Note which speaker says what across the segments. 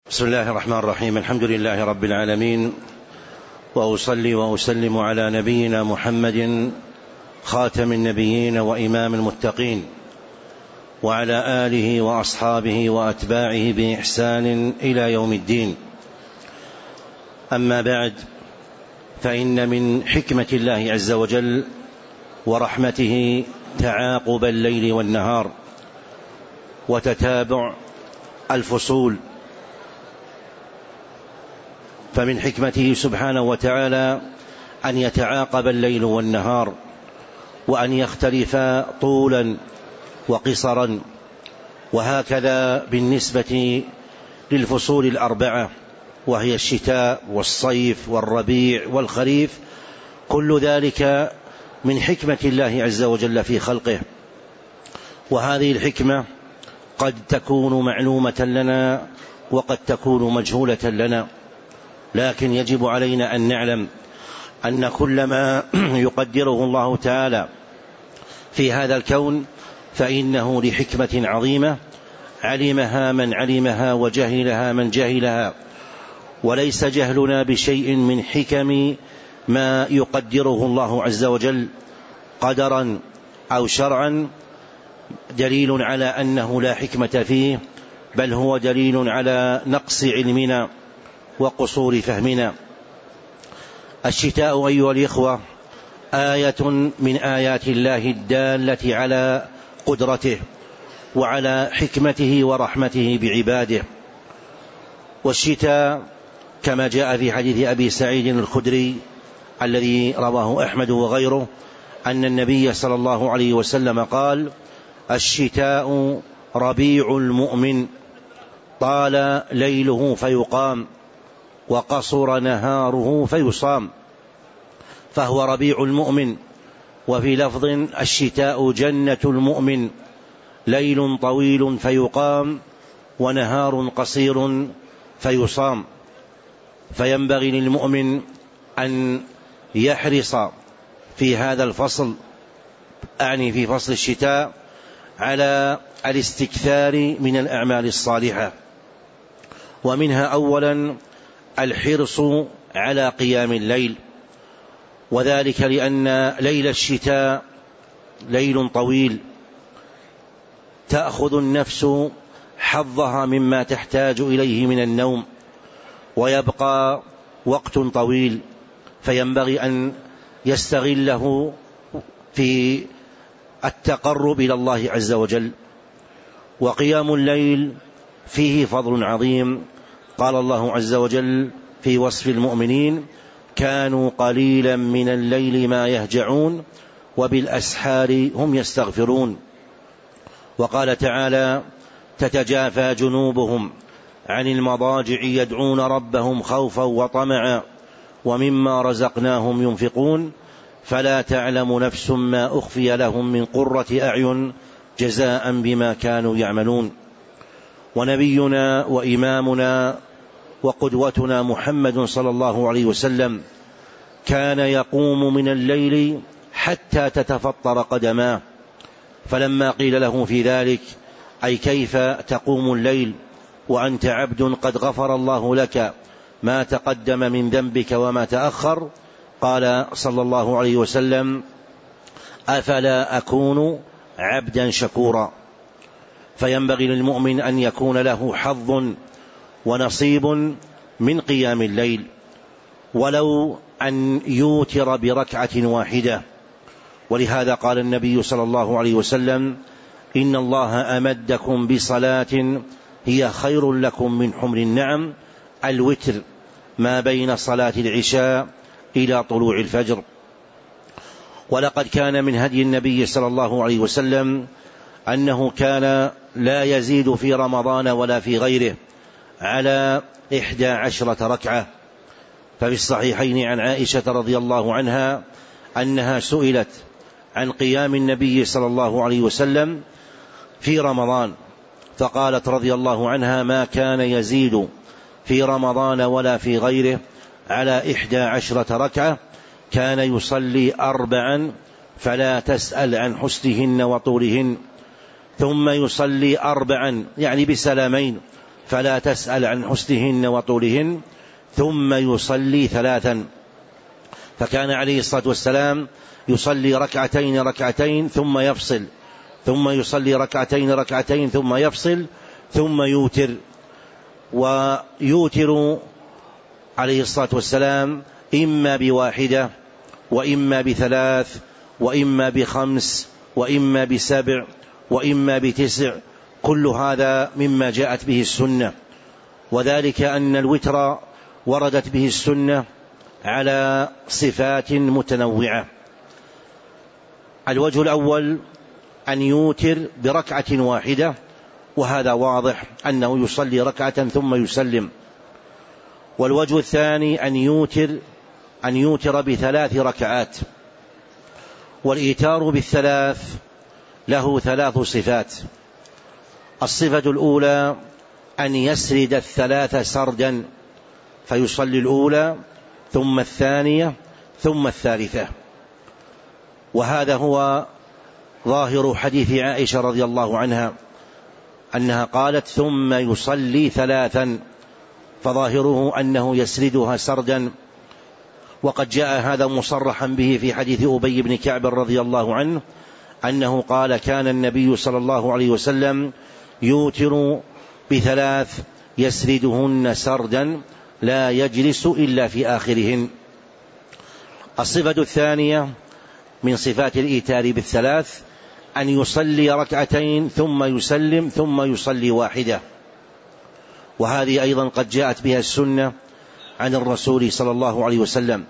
Speaker 1: بسم الله الرحمن الرحيم. الحمد لله رب العالمين، وأصلي وأسلم على نبينا محمد خاتم النبيين وإمام المتقين، وعلى آله وأصحابه وأتباعه بإحسان إلى يوم الدين. أما بعد، فإن من حكمة الله عز وجل ورحمته تعاقب الليل والنهار وتتابع الفصول. فمن حكمته سبحانه وتعالى أن يتعاقب الليل والنهار، وأن يختلفا طولا وقصرا. وهكذا بالنسبة للفصول الأربعة، وهي الشتاء والصيف والربيع والخريف، كل ذلك من حكمة الله عز وجل في خلقه. وهذه الحكمة قد تكون معلومة لنا وقد تكون مجهولة لنا، لكن يجب علينا أن نعلم أن كل ما يقدره الله تعالى في هذا الكون فإنه لحكمة عظيمة علمها من علمها وجهلها من جهلها. وليس جهلنا بشيء من حكم ما يقدره الله عز وجل قدرا أو شرعا دليل على أنه لا حكمة فيه، بل هو دليل على نقص علمنا وقصور فهمنا. الشتاء أيها الإخوة آية من آيات الله الدالة على قدرته وعلى حكمته ورحمته بعباده. والشتاء كما جاء في حديث أبي سعيد الخدري الذي رواه أحمد وغيره أن النبي صلى الله عليه وسلم قال: الشتاء ربيع المؤمن، طال ليله فيقام وقصر نهاره فيصام. فهو ربيع المؤمن. وفي لفظ: الشتاء جنة المؤمن، ليل طويل فيقام ونهار قصير فيصام. فينبغي للمؤمن أن يحرص في هذا الفصل، أعني في فصل الشتاء، على الاستكثار من الأعمال الصالحة. ومنها أولا الحرص على قيام الليل، وذلك لأن ليل الشتاء ليل طويل، تأخذ النفس حظها مما تحتاج إليه من النوم، ويبقى وقت طويل، فينبغي أن يستغله في التقرب إلى الله عز وجل. وقيام الليل فيه فضل عظيم. قال الله عز وجل في وصف المؤمنين: كانوا قليلا من الليل ما يهجعون وبالأسحار هم يستغفرون. وقال تعالى: تتجافى جنوبهم عن المضاجع يدعون ربهم خوفا وطمعا ومما رزقناهم ينفقون فلا تعلم نفس ما أخفي لهم من قرة أعين جزاء بما كانوا يعملون. ونبينا وإمامنا وقدوتنا محمد صلى الله عليه وسلم كان يقوم من الليل حتى تتفطر قدماه. فلما قيل له في ذلك: أي كيف تقوم الليل وأنت عبد قد غفر الله لك ما تقدم من ذنبك وما تأخر؟ قال صلى الله عليه وسلم: أفلا أكون عبدا شكورا. فينبغي للمؤمن أن يكون له حظ ونصيب من قيام الليل، ولو أن يوتر بركعة واحدة. ولهذا قال النبي صلى الله عليه وسلم: إن الله أمدكم بصلاة هي خير لكم من حمر النعم، الوتر، ما بين صلاة العشاء إلى طلوع الفجر. ولقد كان من هدي النبي صلى الله عليه وسلم أنه كان لا يزيد في رمضان ولا في غيره على 11 ركعة. ففي الصحيحين عن عائشة رضي الله عنها أنها سئلت عن قيام النبي صلى الله عليه وسلم في رمضان، فقالت رضي الله عنها: ما كان يزيد في رمضان ولا في غيره على 11 ركعة، كان يصلي 4 فلا تسأل عن حسنهن وطولهن، ثم يصلي 4 يعني بسلامين، فلا تسأل عن حسنهن وطولهن، ثم يصلي 3. فكان عليه الصلاة والسلام يصلي ركعتين ثم يفصل، ثم يصلي ركعتين ثم يفصل، ثم يوتر. ويوتر عليه الصلاة والسلام إما ب1 وإما ب3 وإما ب5 وإما ب7 وإما ب9، كل هذا مما جاءت به السنة، وذلك أن الوتر وردت به السنة على صفات متنوعة. الوجه الأول أن يوتر ب1 وهذا واضح أنه يصلي ركعة ثم يسلم. والوجه الثاني أن يوتر ب3 ركعات. والإيتار ب3 له 3 صفات. الصفة الأولى أن يسرد 3 سردا، فيصلي الأولى ثم الثانية ثم الثالثة، وهذا هو ظاهر حديث عائشة رضي الله عنها أنها قالت ثم يصلي 3، فظاهره أنه يسردها سردا. وقد جاء هذا مصرحا به في حديث أبي بن كعب رضي الله عنه أنه قال كان النبي صلى الله عليه وسلم يوتر ب3 يسردهن سردا لا يجلس إلا في آخرهن. الصفة الثانية من صفات الإيتار ب3 أن يصلي ركعتين ثم يسلم ثم يصلي 1، وهذه أيضا قد جاءت بها السنة عن الرسول صلى الله عليه وسلم.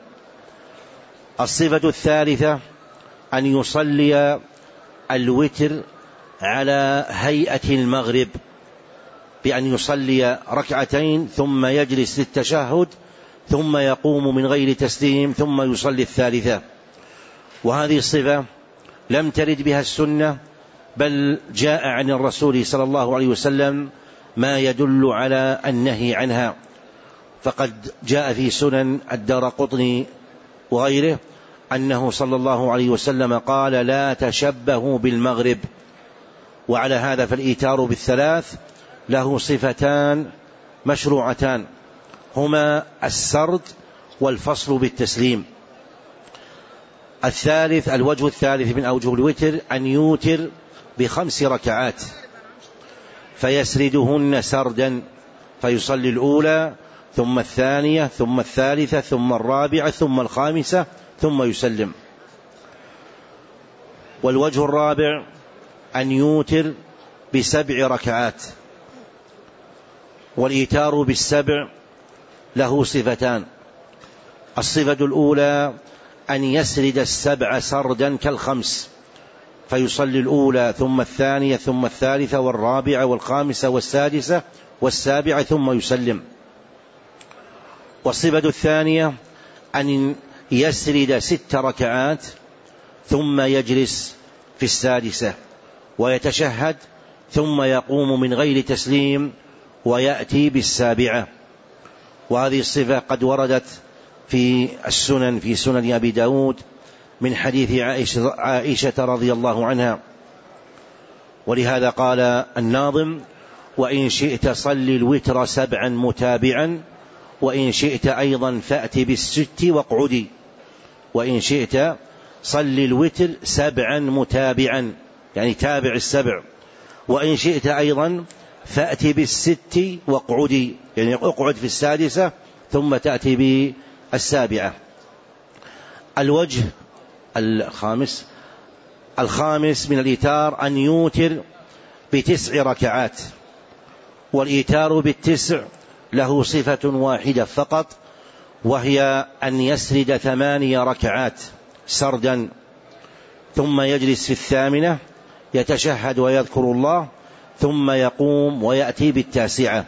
Speaker 1: الصفة الثالثة أن يصلي الوتر على هيئة المغرب، بأن يصلي ركعتين ثم يجلس للتشهد ثم يقوم من غير تسليم ثم يصلي الثالثة. وهذه الصفة لم ترد بها السنة، بل جاء عن الرسول صلى الله عليه وسلم ما يدل على النهي عنها. فقد جاء في سنن الدارقطني وغيره أنه صلى الله عليه وسلم قال لا تشبهوا بالمغرب. وعلى هذا فالإيتار ب3 له صفتان مشروعتان، هما السرد والفصل بالتسليم. الوجه الثالث من أوجه الوتر أن يوتر ب5 ركعات فيسردهن سردا، فيصلي الأولى ثم الثانية ثم الثالثة ثم الرابعة ثم الخامسة ثم يسلم. والوجه الرابع أن يوتر ب7 ركعات. والإيتار ب7 له صفتان. الصفة الأولى أن يسرد 7 سردا ك5، فيصلي الأولى ثم الثانية ثم الثالثة والرابعة والخامسة والسادسة والسابعة ثم يسلم. والصفة الثانية أن يسرد 6 ركعات ثم يجلس في السادسة ويتشهد ثم يقوم من غير تسليم ويأتي بالسابعة. وهذه الصفة قد وردت في السنن، في سنن أبي داود من حديث عائشة رضي الله عنها. ولهذا قال الناظم وإن شئت صل الوتر 7 متابعا، وإن شئت أيضا فأت بال6 واقعدي. وإن شئت صل الوتر 7 متابعا، يعني تابع 7. وإن شئت أيضا فأت بال6 واقعدي، يعني اقعد في السادسة ثم تأتي بالسابعة. الوجه الخامس من الإيتار أن يوتر ب9 ركعات. والإيتار بال9 له صفة واحدة فقط، وهي أن يسرد 8 ركعات سردا ثم يجلس في الثامنة يتشهد ويذكر الله ثم يقوم ويأتي بالتاسعة.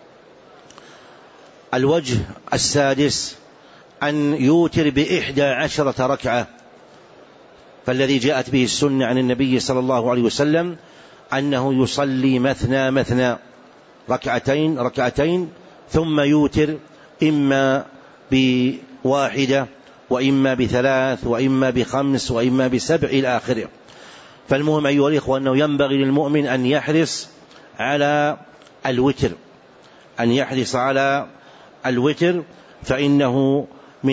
Speaker 1: الوجه السادس أن يوتر ب11 ركعة، فالذي جاءت به السنة عن النبي صلى الله عليه وسلم أنه يصلي مثنى ركعتين ثم يوتر إما ب1 وإما ب3 وإما ب5 وإما ب7 إلى آخره. فالمهم أيها الإخوة أنه ينبغي للمؤمن أن يحرص على الوتر، أن يحرص على الوتر، فإنه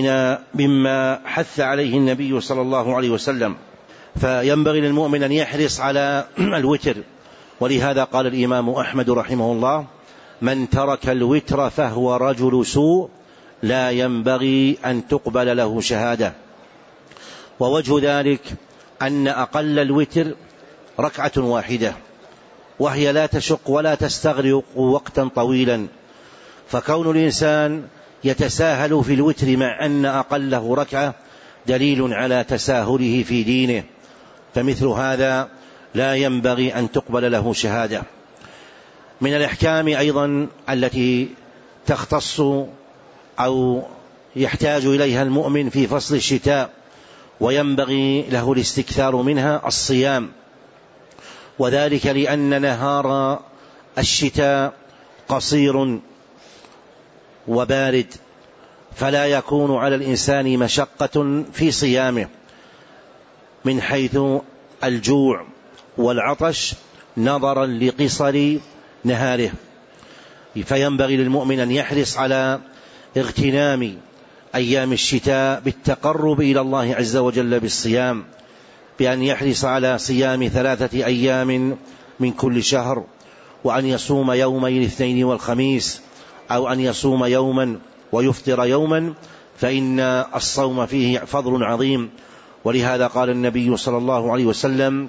Speaker 1: مما حث عليه النبي صلى الله عليه وسلم، فينبغي للمؤمن أن يحرص على الوتر. ولهذا قال الإمام أحمد رحمه الله: من ترك الوتر فهو رجل سوء لا ينبغي أن تقبل له شهادة. ووجه ذلك أن أقل الوتر ركعة واحدة، وهي لا تشق ولا تستغرق وقتا طويلا، فكون الإنسان يتساهل في الوتر مع أن أقله ركعة دليل على تساهله في دينه، فمثل هذا لا ينبغي أن تقبل له شهادة. من الأحكام أيضا التي تختص أو يحتاج إليها المؤمن في فصل الشتاء وينبغي له الاستكثار منها الصيام، وذلك لأن نهار الشتاء قصير وبارد، فلا يكون على الإنسان مشقة في صيامه من حيث الجوع والعطش نظرا لقصر نهاره، فينبغي للمؤمن أن يحرص على اغتنام أيام الشتاء بالتقرب إلى الله عز وجل بالصيام، بأن يحرص على صيام 3 أيام من كل شهر، وأن يصوم يومي الاثنين والخميس، أو أن يصوم يوما ويفطر يوما، فإن الصوم فيه فضل عظيم. ولهذا قال النبي صلى الله عليه وسلم: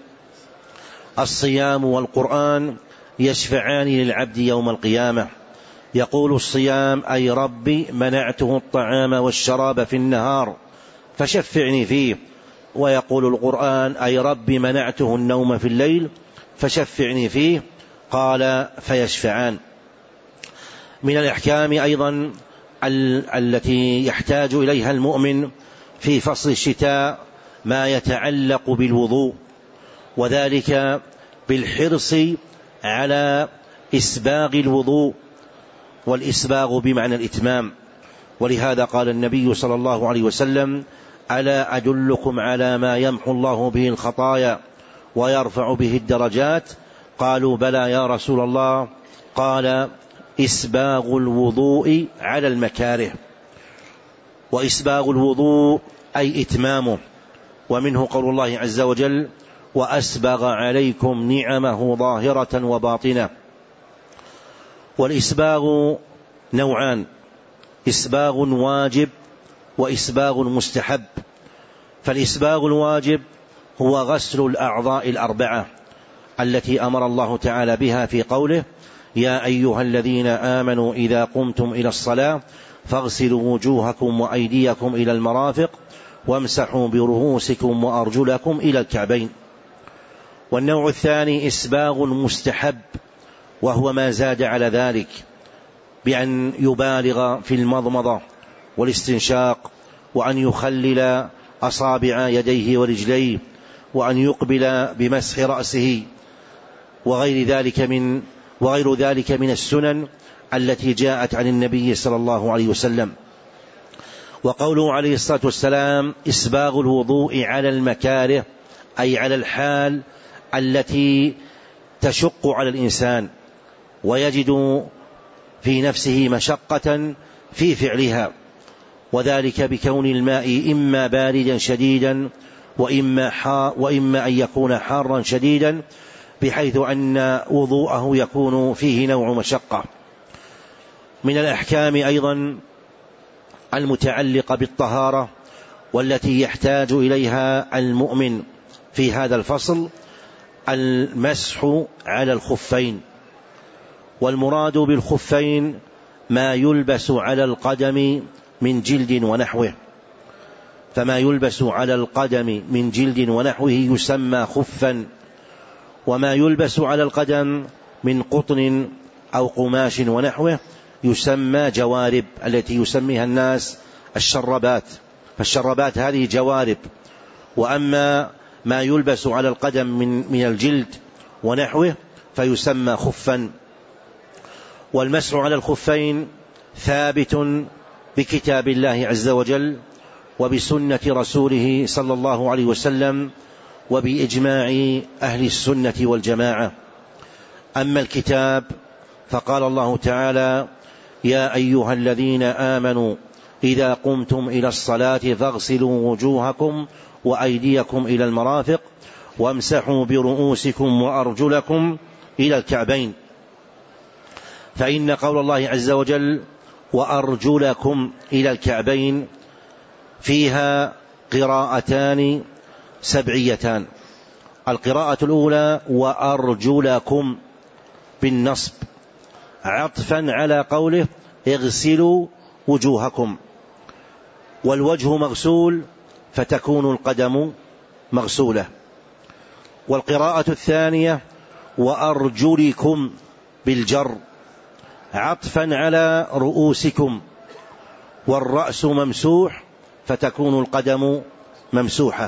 Speaker 1: الصيام والقرآن يشفعان للعبد يوم القيامة. يقول الصيام: أي ربي منعته الطعام والشراب في النهار فشفعني فيه. ويقول القرآن: أي ربي منعته النوم في الليل فشفعني فيه. قال: فيشفعان. من الأحكام أيضا التي يحتاج إليها المؤمن في فصل الشتاء ما يتعلق بالوضوء، وذلك بالحرص على إسباغ الوضوء، والإسباغ بمعنى الإتمام. ولهذا قال النبي صلى الله عليه وسلم: ألا أدلكم على ما يمحو الله به الخطايا ويرفع به الدرجات؟ قالوا: بلى يا رسول الله. قال: إسباغ الوضوء على المكاره. وإسباغ الوضوء أي إتمامه، ومنه قول الله عز وجل: وأسبغ عليكم نعمه ظاهرة وباطنة. والإسباغ نوعان: إسباغ واجب وإسباغ مستحب. فالإسباغ الواجب هو غسل الأعضاء الأربعة التي أمر الله تعالى بها في قوله: يا أيها الذين آمنوا إذا قمتم إلى الصلاة فاغسلوا وجوهكم وأيديكم إلى المرافق وامسحوا برؤوسكم وأرجلكم إلى الكعبين. والنوع الثاني إسباغ مستحب، وهو ما زاد على ذلك بأن يبالغ في المضمضة والاستنشاق، وأن يخلل أصابع يديه ورجليه، وأن يقبل بمسح رأسه، وغير ذلك من السنن التي جاءت عن النبي صلى الله عليه وسلم. وقوله عليه الصلاة والسلام: إسباغ الوضوء على المكاره، أي على الحال التي تشق على الإنسان ويجد في نفسه مشقة في فعلها، وذلك بكون الماء إما باردا شديدا وإما أن يكون حارا شديدا، بحيث أن وضوءه يكون فيه نوع مشقة. من الأحكام أيضا المتعلقة بالطهارة والتي يحتاج إليها المؤمن في هذا الفصل المسح على الخفين. والمراد بالخفين ما يلبس على القدم من جلد ونحوه، فما يلبس على القدم من جلد ونحوه يسمى خفا، وما يلبس على القدم من قطن أو قماش ونحوه يسمى جوارب، التي يسميها الناس الشربات، فالشربات هذه جوارب. وأما ما يلبس على القدم من الجلد ونحوه فيسمى خفا. والمسح على الخفين ثابت بكتاب الله عز وجل وبسنة رسوله صلى الله عليه وسلم وبإجماع أهل السنة والجماعة. أما الكتاب فقال الله تعالى: يا أيها الذين آمنوا إذا قمتم إلى الصلاة فاغسلوا وجوهكم وأيديكم إلى المرافق وامسحوا برؤوسكم وأرجلكم إلى الكعبين. فإن قول الله عز وجل وأرجلكم إلى الكعبين فيها قراءتان سبعيتان. القراءة الأولى وأرجلكم بالنصب عطفا على قوله اغسلوا وجوهكم، والوجه مغسول فتكون القدم مغسولة. والقراءة الثانية وأرجلكم بالجر عطفا على رؤوسكم، والرأس ممسوح فتكون القدم ممسوحة.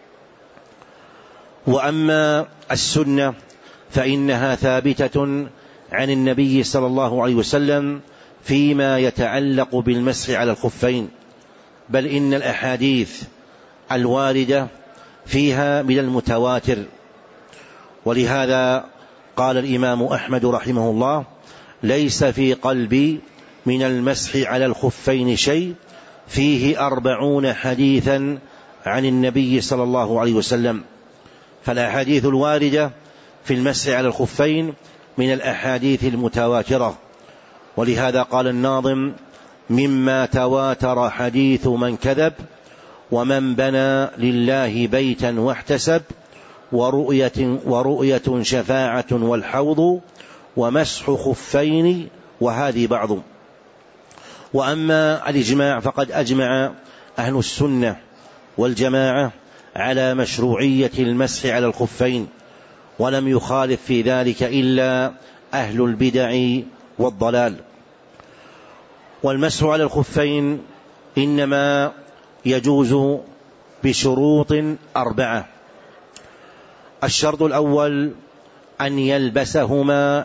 Speaker 1: وأما السنة فإنها ثابتة عن النبي صلى الله عليه وسلم فيما يتعلق بالمسح على الخفين، بل إن الأحاديث الواردة فيها من المتواتر. ولهذا قال الإمام أحمد رحمه الله ليس في قلبي من المسح على الخفين شيء، فيه 40 حديثا عن النبي صلى الله عليه وسلم. فالأحاديث الواردة في المسح على الخفين من الأحاديث المتواترة. ولهذا قال الناظم مما تواتر حديث من كذب ومن بنى لله بيتا واحتسب ورؤية شفاعة والحوض ومسح خفين وهذه بعض. وأما الإجماع فقد أجمع أهل السنة والجماعة على مشروعية المسح على الخفين، ولم يخالف في ذلك إلا أهل البدع والضلال. والمسح على الخفين إنما يجوز بشروط 4. الشرط الأول أن يلبسهما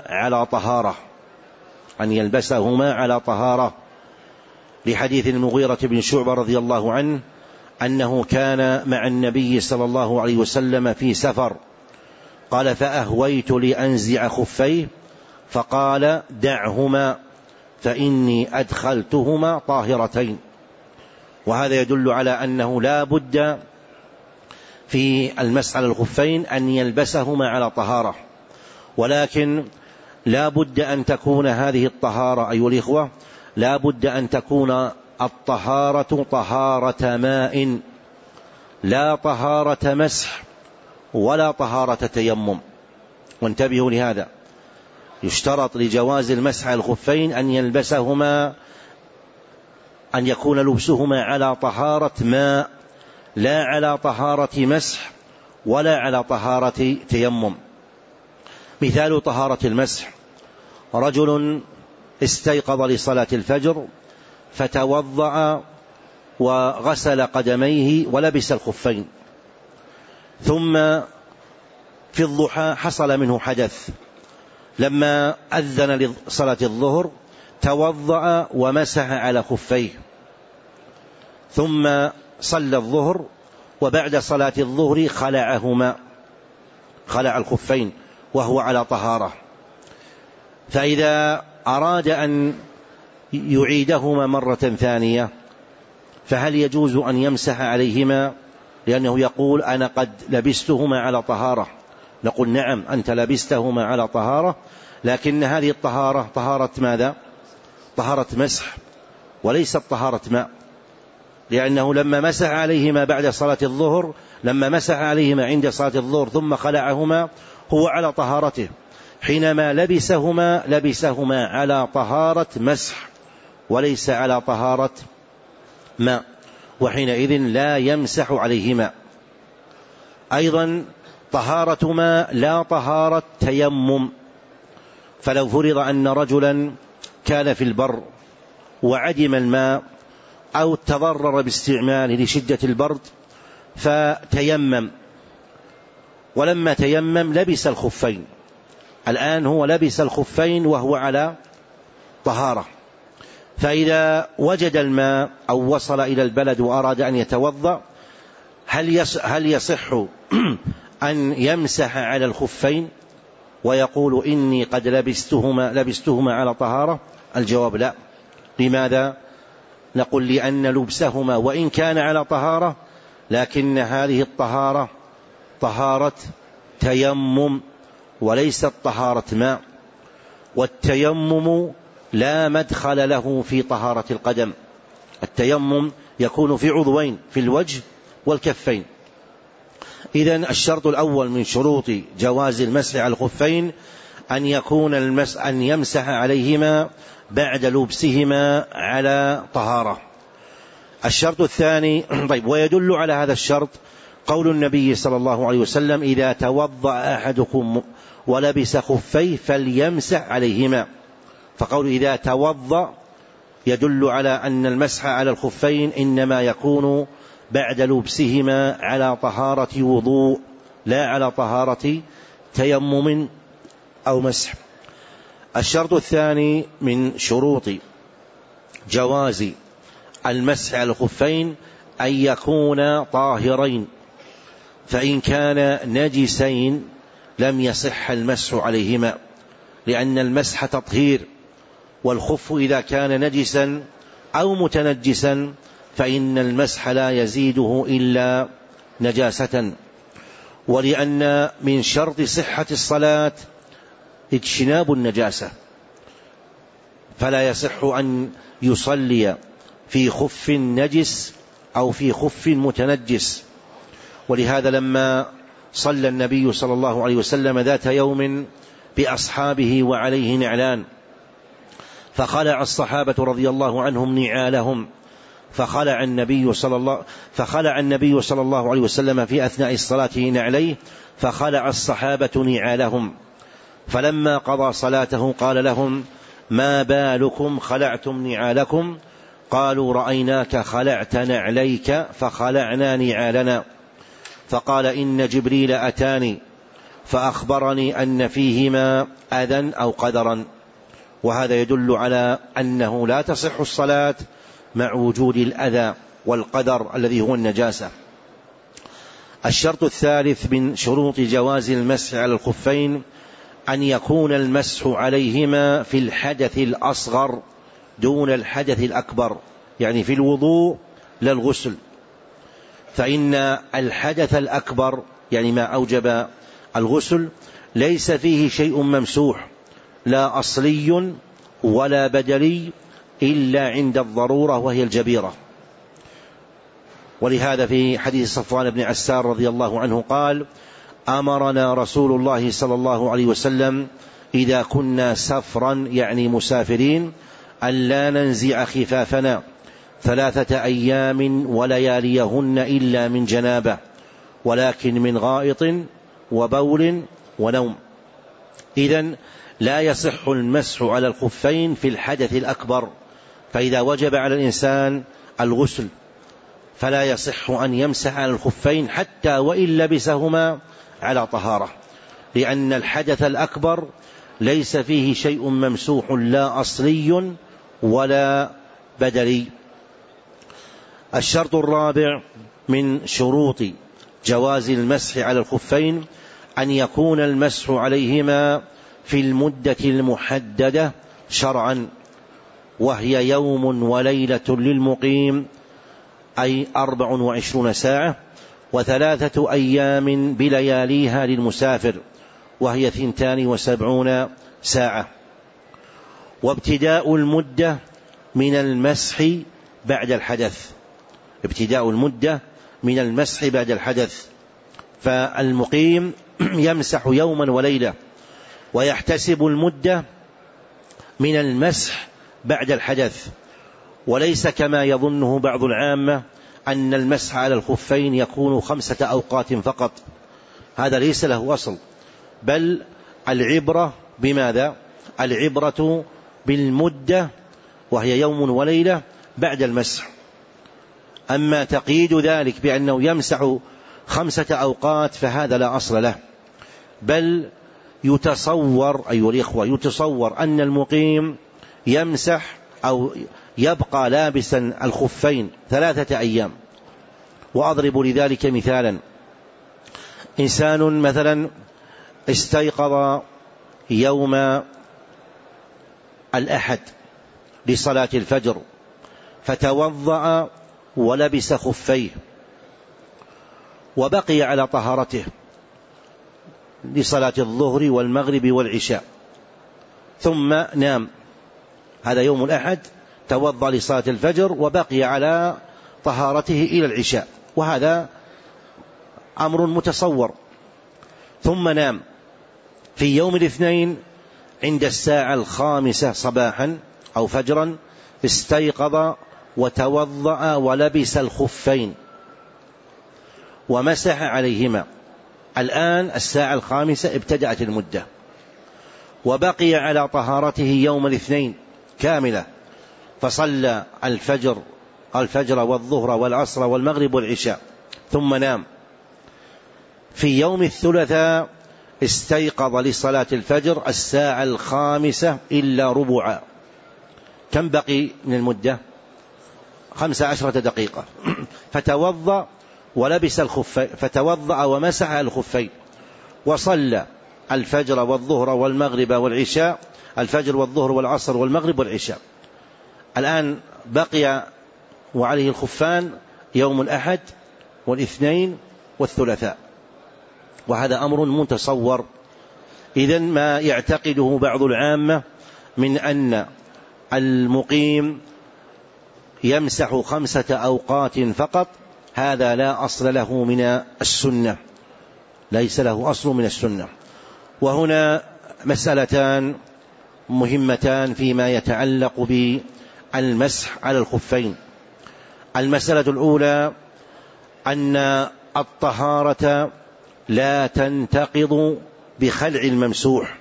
Speaker 1: على طهارة، لحديث المغيرة بن شعبة رضي الله عنه أنه كان مع النبي صلى الله عليه وسلم في سفر، قال فأهويت لأنزع خفيه فقال دعهما فإني أدخلتهما طاهرتين. وهذا يدل على أنه لا بد في المسح على الخفين أن يلبسهما على طهارة، ولكن لا بد أن تكون هذه الطهارة أيها الإخوة لا بد أن تكون الطهارة طهارة ماء، لا طهارة مسح ولا طهارة تيمم. وانتبهوا لهذا، يشترط لجواز المسح على الخفين أن يكون لبسهما على طهارة ماء، لا على طهارة مسح ولا على طهارة تيمم. مثال طهارة المسح: رجل استيقظ لصلاة الفجر فتوضأ وغسل قدميه ولبس الخفين، ثم في الضحى حصل منه حدث، لما أذن لصلاة الظهر توضأ ومسح على خفيه، ثم صلى الظهر وبعد صلاة الظهر خلع الخفين وهو على طهارة. فإذا أراد أن يعيدهما مرة ثانية فهل يجوز أن يمسح عليهما؟ لأنه يقول أنا قد لبستهما على طهارة. نقول نعم، أنت لبستهما على طهارة، لكن هذه الطهارة طهارة ماذا؟ طهارة مسح وليست طهارة ماء، لأنه لما مسح عليهما بعد صلاة الظهر، لما مسح عليهما عند صلاة الظهر ثم خلعهما هو على طهارته، حينما لبسهما على طهارة مسح وليس على طهارة ماء، وحينئذ لا يمسح عليهما. أيضا طهارة ماء لا طهارة تيمم. فلو فرض أن رجلا كان في البر وعدم الماء أو تضرر باستعماله لشدة البرد فتيمم، ولما تيمم لبس الخفين، الآن هو لبس الخفين وهو على طهارة، فإذا وجد الماء أو وصل إلى البلد وأراد أن يتوضأ هل يصح أن يمسح على الخفين ويقول إني قد لبستهما على طهارة؟ الجواب لا، لماذا؟ نقول لأن لبسهما وإن كان على طهارة، لكن هذه الطهارة طهارة تيمم وليست طهارة ماء، والتيمم لا مدخل له في طهارة القدم. التيمم يكون في عضوين، في الوجه والكفين. إذن الشرط الأول من شروط جواز المسح على الخفين أن يمسح عليهما بعد لبسهما على طهارة. الشرط الثاني ويدل على هذا الشرط قول النبي صلى الله عليه وسلم: إذا توضأ أحدكم ولبس خفيه فليمسح عليهما. فقول إذا توضأ يدل على أن المسح على الخفين إنما يكون بعد لبسهما على طهارة وضوء، لا على طهارة تيمم أو مسح. الشرط الثاني من شروط جواز المسح على الخفين أن يكون طاهرين، فإن كان نجسين لم يصح المسح عليهما، لأن المسح تطهير، والخف إذا كان نجسا أو متنجسا فإن المسح لا يزيده إلا نجاسة. ولأن من شرط صحة الصلاة اجتناب النجاسة، فلا يصح أن يصلي في خف نجس أو في خف متنجس. ولهذا لما صلى النبي صلى الله عليه وسلم ذات يوم بأصحابه وعليه نعلان، فخلع الصحابة رضي الله عنهم نعالهم، فخلع النبي صلى الله عليه وسلم في أثناء الصلاة نعليه، فخلع الصحابة نعالهم، فلما قضى صلاته قال لهم: ما بالكم خلعتم نعالكم؟ قالوا: رأيناك خلعت نعليك فخلعنا نعالنا. فقال: إن جبريل أتاني فأخبرني أن فيهما أذى أو قدرا. وهذا يدل على أنه لا تصح الصلاة مع وجود الأذى والقدر الذي هو النجاسة. الشرط الثالث من شروط جواز المسح على الخفين أن يكون المسح عليهما في الحدث الأصغر دون الحدث الأكبر، يعني في الوضوء لا الغسل. فإن الحدث الأكبر يعني ما أوجب الغسل ليس فيه شيء ممسوح، لا أصلي ولا بدلي، إلا عند الضرورة وهي الجبيرة. ولهذا في حديث صفوان بن عسار رضي الله عنه قال: أمرنا رسول الله صلى الله عليه وسلم إذا كنا سفرا يعني مسافرين أن لا ننزع خفافنا 3 أيام ولياليهن إلا من جنابة، ولكن من غائط وبول ونوم. إذن لا يصح المسح على الخفين في الحدث الأكبر، فإذا وجب على الإنسان الغسل فلا يصح أن يمسح على الخفين حتى وإن لبسهما على طهارة، لأن الحدث الأكبر ليس فيه شيء ممسوح لا أصلي ولا بدلي. الشرط الرابع من شروط جواز المسح على الخفين أن يكون المسح عليهما في المدة المحددة شرعا، وهي يوم وليلة للمقيم أي 24 ساعة، و3 أيام بلياليها للمسافر وهي 72 ساعة. وابتداء المدة من المسح بعد الحدث، ابتداء المدة من المسح بعد الحدث، فالمقيم يمسح يوما وليلة ويحتسب المدة من المسح بعد الحدث، وليس كما يظنه بعض العامة أن المسح على الخفين يكون 5 أوقات فقط، هذا ليس له أصل، بل العبرة بماذا؟ العبرة بالمدة وهي يوم وليلة بعد المسح. أما تقييد ذلك بأنه يمسح 5 أوقات فهذا لا أصل له، بل يتصور أيها الإخوة يتصور أن المقيم يمسح أو يبقى لابسا الخفين 3 أيام. وأضرب لذلك مثالا: إنسان مثلا استيقظ يوم الأحد لصلاة الفجر فتوضأ ولبس خفيه وبقي على طهارته لصلاة الظهر والمغرب والعشاء ثم نام، هذا يوم الأحد، توضأ لصلاة الفجر وبقي على طهارته إلى العشاء، وهذا أمر متصور. ثم نام في يوم الاثنين عند الساعة 5 صباحا أو فجرا، استيقظ وتوضأ ولبس الخفين ومسح عليهما. الآن الساعة 5 ابتدأت المدة، وبقي على طهارته يوم الاثنين كاملة، فصلى الفجر والظهر والعصر والمغرب والعشاء ثم نام. في يوم الثلاثاء استيقظ لصلاة الفجر الساعة 5 إلا ربع. كم بقي من المدة؟ 15 دقيقة. فتوضأ ولبس الخفين، فتوضأ ومسح الخفين وصلى الفجر والظهر والمغرب والعشاء، الفجر والظهر والعصر والمغرب والعشاء. الآن بقي وعليه الخفان يوم الأحد والاثنين والثلاثاء، وهذا أمر متصور. إذن ما يعتقده بعض العامة من أن المقيم يمسح 5 أوقات فقط، هذا لا أصل له من السنة، ليس له أصل من السنة. وهنا مسألتان مهمتان فيما يتعلق بالمسح على الخفين. المسألة الأولى أن الطهارة لا تنتقض بخلع الممسوح،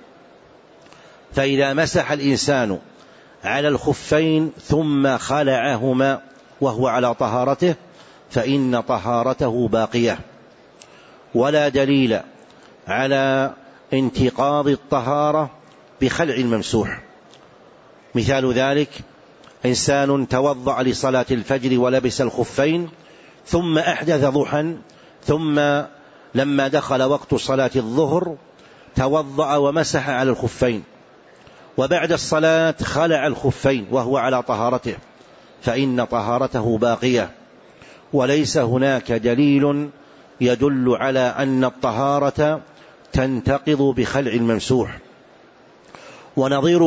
Speaker 1: فإذا مسح الإنسان على الخفين ثم خلعهما وهو على طهارته فإن طهارته باقية، ولا دليل على انتقاض الطهارة بخلع الممسوح. مثال ذلك إنسان توضأ لصلاة الفجر ولبس الخفين ثم أحدث ضحى، ثم لما دخل وقت صلاة الظهر توضأ ومسح على الخفين، وبعد الصلاة خلع الخفين وهو على طهارته، فإن طهارته باقية، وليس هناك دليل يدل على أن الطهارة تنتقض بخلع الممسوح. ونظير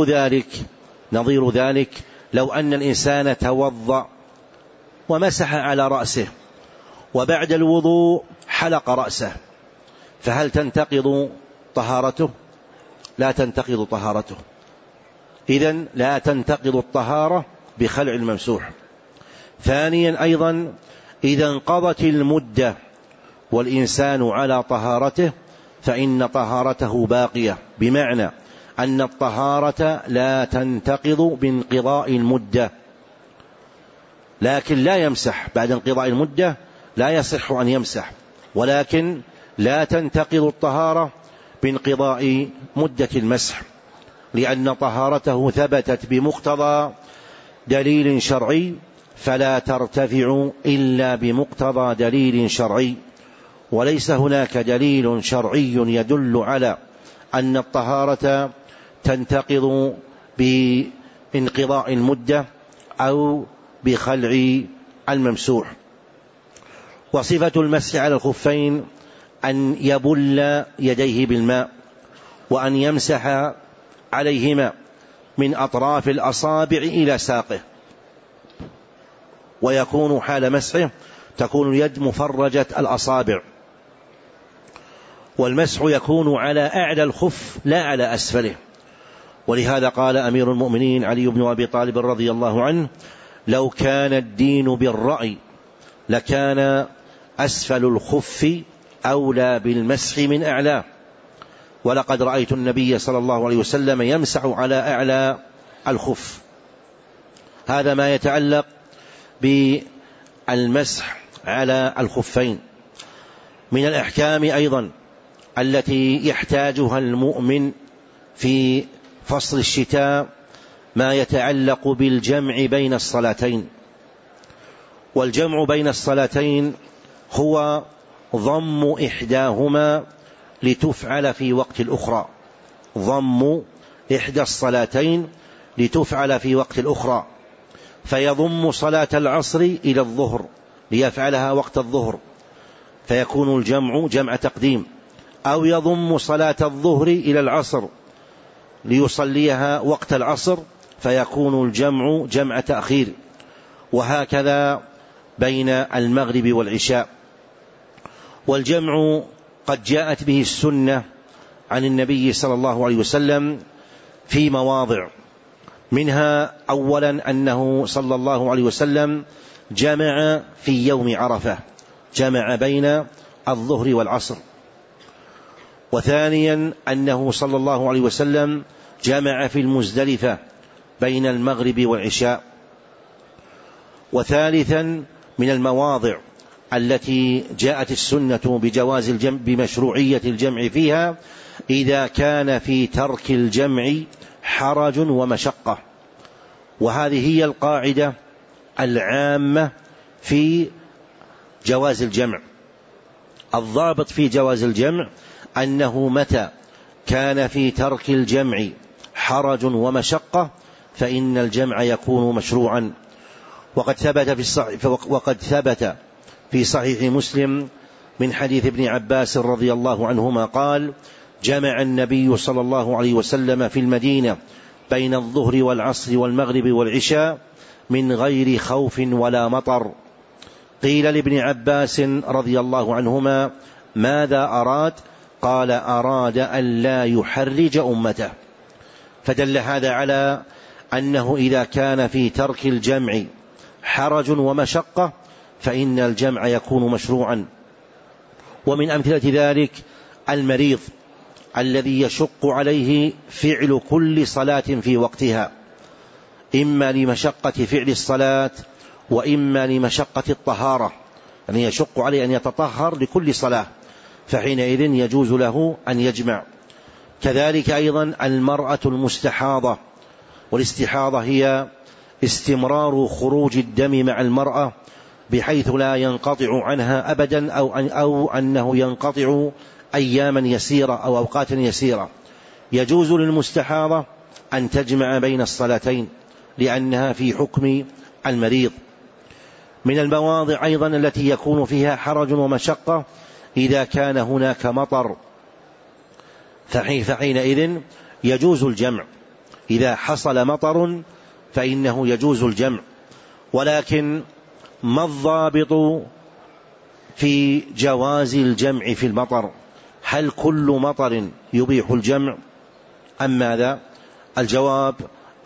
Speaker 1: ذلك لو أن الإنسان توضأ ومسح على رأسه وبعد الوضوء حلق رأسه، فهل تنتقض طهارته؟ لا تنتقض طهارته. إذن لا تنتقض الطهارة بخلع الممسوح. ثانيا أيضا إذا انقضت المدة والإنسان على طهارته فإن طهارته باقية، بمعنى أن الطهارة لا تنتقض بانقضاء المدة، لكن لا يمسح بعد انقضاء المدة، لا يصح أن يمسح، ولكن لا تنتقض الطهارة بانقضاء مدة المسح، لأن طهارته ثبتت بمقتضى دليل شرعي، فلا ترتفع إلا بمقتضى دليل شرعي، وليس هناك دليل شرعي يدل على أن الطهارة تنتقض بانقضاء المدة أو بخلع الممسوح. وصفة المسح على الخفين أن يبل يديه بالماء، وأن يمسح عليهما من أطراف الأصابع إلى ساقه، ويكون حال مسحه تكون اليد مفرجة الأصابع، والمسح يكون على أعلى الخف لا على أسفله. ولهذا قال أمير المؤمنين علي بن أبي طالب رضي الله عنه: لو كان الدين بالرأي لكان أسفل الخف أولى بالمسح من أعلاه، ولقد رأيت النبي صلى الله عليه وسلم يمسح على أعلى الخف. هذا ما يتعلق بالمسح على الخفين. من الأحكام أيضا التي يحتاجها المؤمن في فصل الشتاء ما يتعلق بالجمع بين الصلاتين. والجمع بين الصلاتين هو ضم إحداهما لتفعل في وقت الأخرى، ضم إحدى الصلاتين لتفعل في وقت الأخرى، فيضم صلاة العصر إلى الظهر ليفعلها وقت الظهر فيكون الجمع جمع تقديم، أو يضم صلاة الظهر إلى العصر ليصليها وقت العصر فيكون الجمع جمع تأخير، وهكذا بين المغرب والعشاء. والجمع قد جاءت به السنة عن النبي صلى الله عليه وسلم في مواضع، منها أولا أنه صلى الله عليه وسلم جمع في يوم عرفة، جمع بين الظهر والعصر. وثانيا أنه صلى الله عليه وسلم جمع في المزدلفة بين المغرب والعشاء. وثالثا من المواضع التي جاءت السنة بجواز الجمع بمشروعية الجمع فيها إذا كان في ترك الجمع حرج ومشقة، وهذه هي القاعدة العامة في جواز الجمع. الضابط في جواز الجمع أنه متى كان في ترك الجمع حرج ومشقة فإن الجمع يكون مشروعا. وقد ثبت في صحيح مسلم من حديث ابن عباس رضي الله عنهما قال: جمع النبي صلى الله عليه وسلم في المدينة بين الظهر والعصر والمغرب والعشاء من غير خوف ولا مطر. قيل لابن عباس رضي الله عنهما: ماذا أراد؟ قال: أراد أن لا يحرج أمته. فدل هذا على أنه إذا كان في ترك الجمع حرج ومشقة فإن الجمع يكون مشروعا. ومن أمثلة ذلك المريض الذي يشق عليه فعل كل صلاة في وقتها، إما لمشقة فعل الصلاة وإما لمشقة الطهارة، يعني يشق عليه أن يتطهر لكل صلاة، فحينئذ يجوز له أن يجمع. كذلك أيضا المرأة المستحاضة، والاستحاضة هي استمرار خروج الدم مع المرأة بحيث لا ينقطع عنها أبدا أو أنه ينقطع أياما يسيرة أو أوقات يسيرة. يجوز للمستحاضة أن تجمع بين الصلاتين لأنها في حكم المريض. من المواضع أيضا التي يكون فيها حرج ومشقة إذا كان هناك مطر، فحينئذ يجوز الجمع. إذا حصل مطر فإنه يجوز الجمع. ولكن ما الضابط في جواز الجمع في المطر؟ هل كل مطر يبيح الجمع أم ماذا؟ الجواب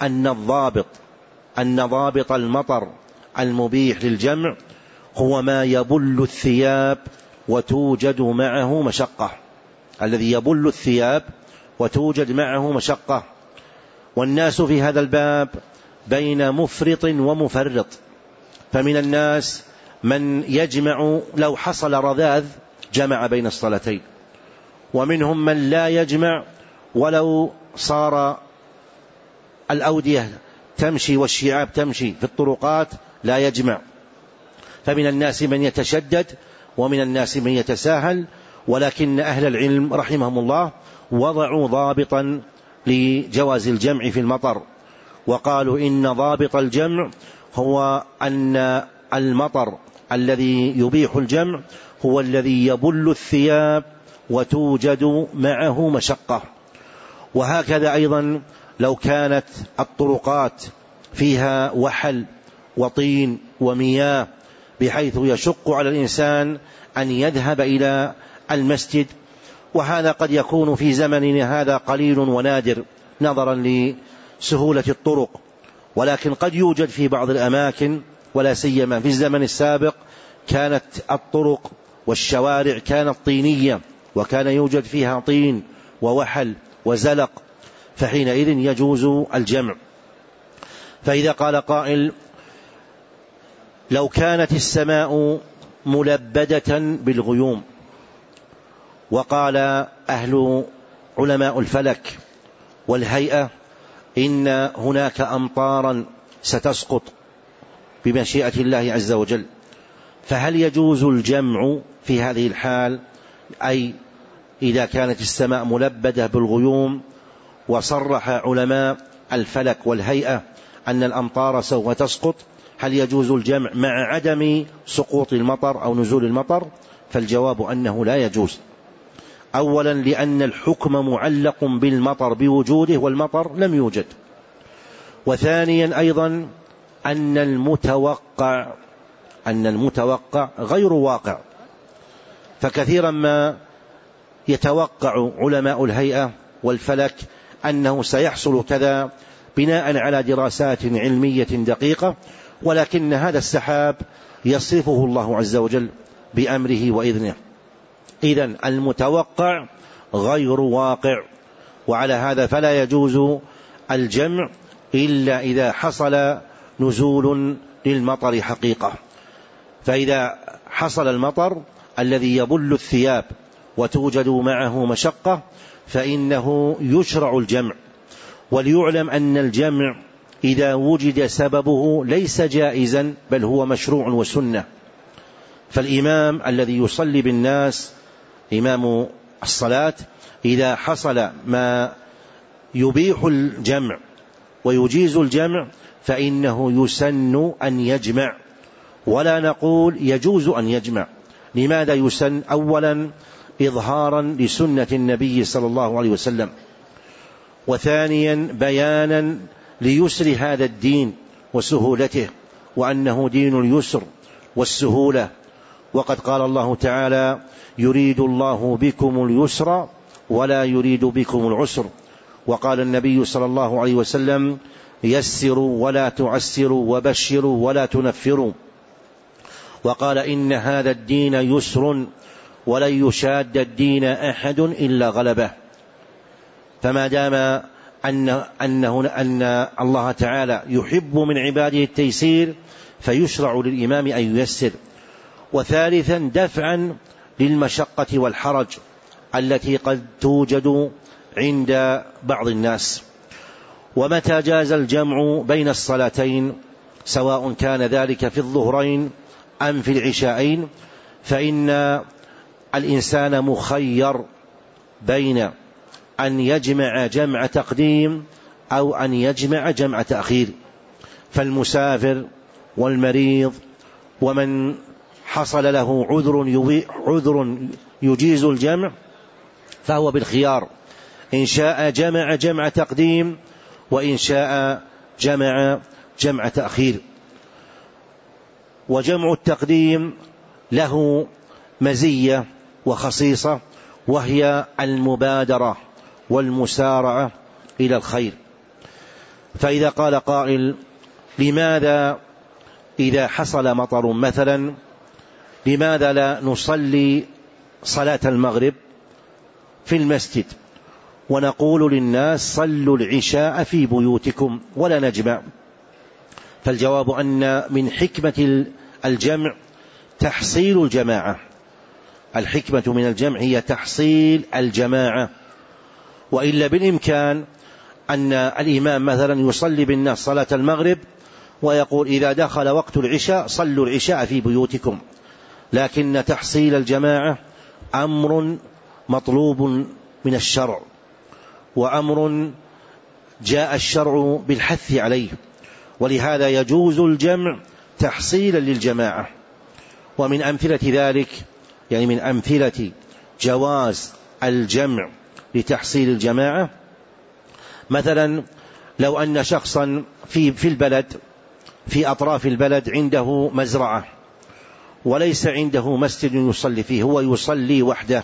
Speaker 1: أن ضابط المطر المبيح للجمع هو ما يبل الثياب وتوجد معه مشقة، الذي يبل الثياب وتوجد معه مشقة. والناس في هذا الباب بين مفرط ومفرط، فمن الناس من يجمع لو حصل رذاذ جمع بين الصلاتين، ومنهم من لا يجمع ولو صار الأودية تمشي والشعاب تمشي في الطرقات لا يجمع. فمن الناس من يتشدد ومن الناس من يتساهل، ولكن أهل العلم رحمهم الله وضعوا ضابطا لجواز الجمع في المطر، وقالوا إن ضابط الجمع هو أن المطر الذي يبيح الجمع هو الذي يبل الثياب وتوجد معه مشقة. وهكذا أيضا لو كانت الطرقات فيها وحل وطين ومياه بحيث يشق على الإنسان أن يذهب إلى المسجد، وهذا قد يكون في زمننا هذا قليل ونادر نظرا لسهولة الطرق، ولكن قد يوجد في بعض الأماكن، ولا سيما في الزمن السابق كانت الطرق والشوارع كانت طينية وكان يوجد فيها طين ووحل وزلق، فحينئذ يجوز الجمع. فإذا قال قائل: لو كانت السماء ملبدة بالغيوم، وقال علماء الفلك والهيئة إن هناك أمطارا ستسقط بمشيئة الله عز وجل، فهل يجوز الجمع في هذه الحال؟ أي إذا كانت السماء ملبدة بالغيوم، وصرح علماء الفلك والهيئة أن الأمطار سوف تسقط، هل يجوز الجمع مع عدم سقوط المطر أو نزول المطر؟ فالجواب أنه لا يجوز. أولا لأن الحكم معلق بالمطر بوجوده والمطر لم يوجد. وثانيا أيضا أن المتوقع غير واقع، فكثيرا ما يتوقع علماء الهيئة والفلك أنه سيحصل كذا بناء على دراسات علمية دقيقة، ولكن هذا السحاب يصرفه الله عز وجل بأمره وإذنه. إذن المتوقع غير واقع، وعلى هذا فلا يجوز الجمع إلا إذا حصل نزول للمطر حقيقة. فإذا حصل المطر الذي يبل الثياب وتوجد معه مشقة فإنه يشرع الجمع. وليعلم أن الجمع إذا وجد سببه ليس جائزا بل هو مشروع وسنة. فالإمام الذي يصلي بالناس إمام الصلاة إذا حصل ما يبيح الجمع ويجيز الجمع فإنه يسن أن يجمع، ولا نقول يجوز أن يجمع. لماذا يسن؟ أولا إظهارا لسنة النبي صلى الله عليه وسلم، وثانيا بيانا ليسر هذا الدين وسهولته، وأنه دين اليسر والسهولة. وقد قال الله تعالى: يريد الله بكم اليسر ولا يريد بكم العسر. وقال النبي صلى الله عليه وسلم: يسروا ولا تعسروا وبشروا ولا تنفروا. وقال: إن هذا الدين يسر ولن يشاد الدين أحد إلا غلبه. فما دام أن الله تعالى يحب من عباده التيسير فيشرع للإمام أن ييسر. وثالثا دفعا للمشقة والحرج التي قد توجد عند بعض الناس. ومتى جاز الجمع بين الصلاتين سواء كان ذلك في الظهرين أم في العشاءين فإن الإنسان مخير بين أن يجمع جمع تقديم أو أن يجمع جمع تأخير. فالمسافر والمريض ومن حصل له عذر يجيز الجمع فهو بالخيار، إن شاء جمع جمع تقديم وإن شاء جمع جمع تأخير. وجمع التقديم له مزية وخصيصة، وهي المبادرة والمسارعة إلى الخير. فإذا قال قائل: لماذا إذا حصل مطر مثلا لماذا لا نصلي صلاة المغرب في المسجد ونقول للناس صلوا العشاء في بيوتكم ولا نجمع؟ فالجواب أن من حكمة الجمع تحصيل الجماعة. الحكمة من الجمع هي تحصيل الجماعة، وإلا بالإمكان أن الإمام مثلا يصلي بالناس صلاة المغرب ويقول: إذا دخل وقت العشاء صلوا العشاء في بيوتكم. لكن تحصيل الجماعة أمر مطلوب من الشرع، وأمر جاء الشرع بالحث عليه، ولهذا يجوز الجمع تحصيلا للجماعة. ومن أمثلة ذلك يعني من أمثلة جواز الجمع لتحصيل الجماعة مثلا لو أن شخصا في البلد في أطراف البلد عنده مزرعة وليس عنده مسجد يصلي فيه، هو يصلي وحده،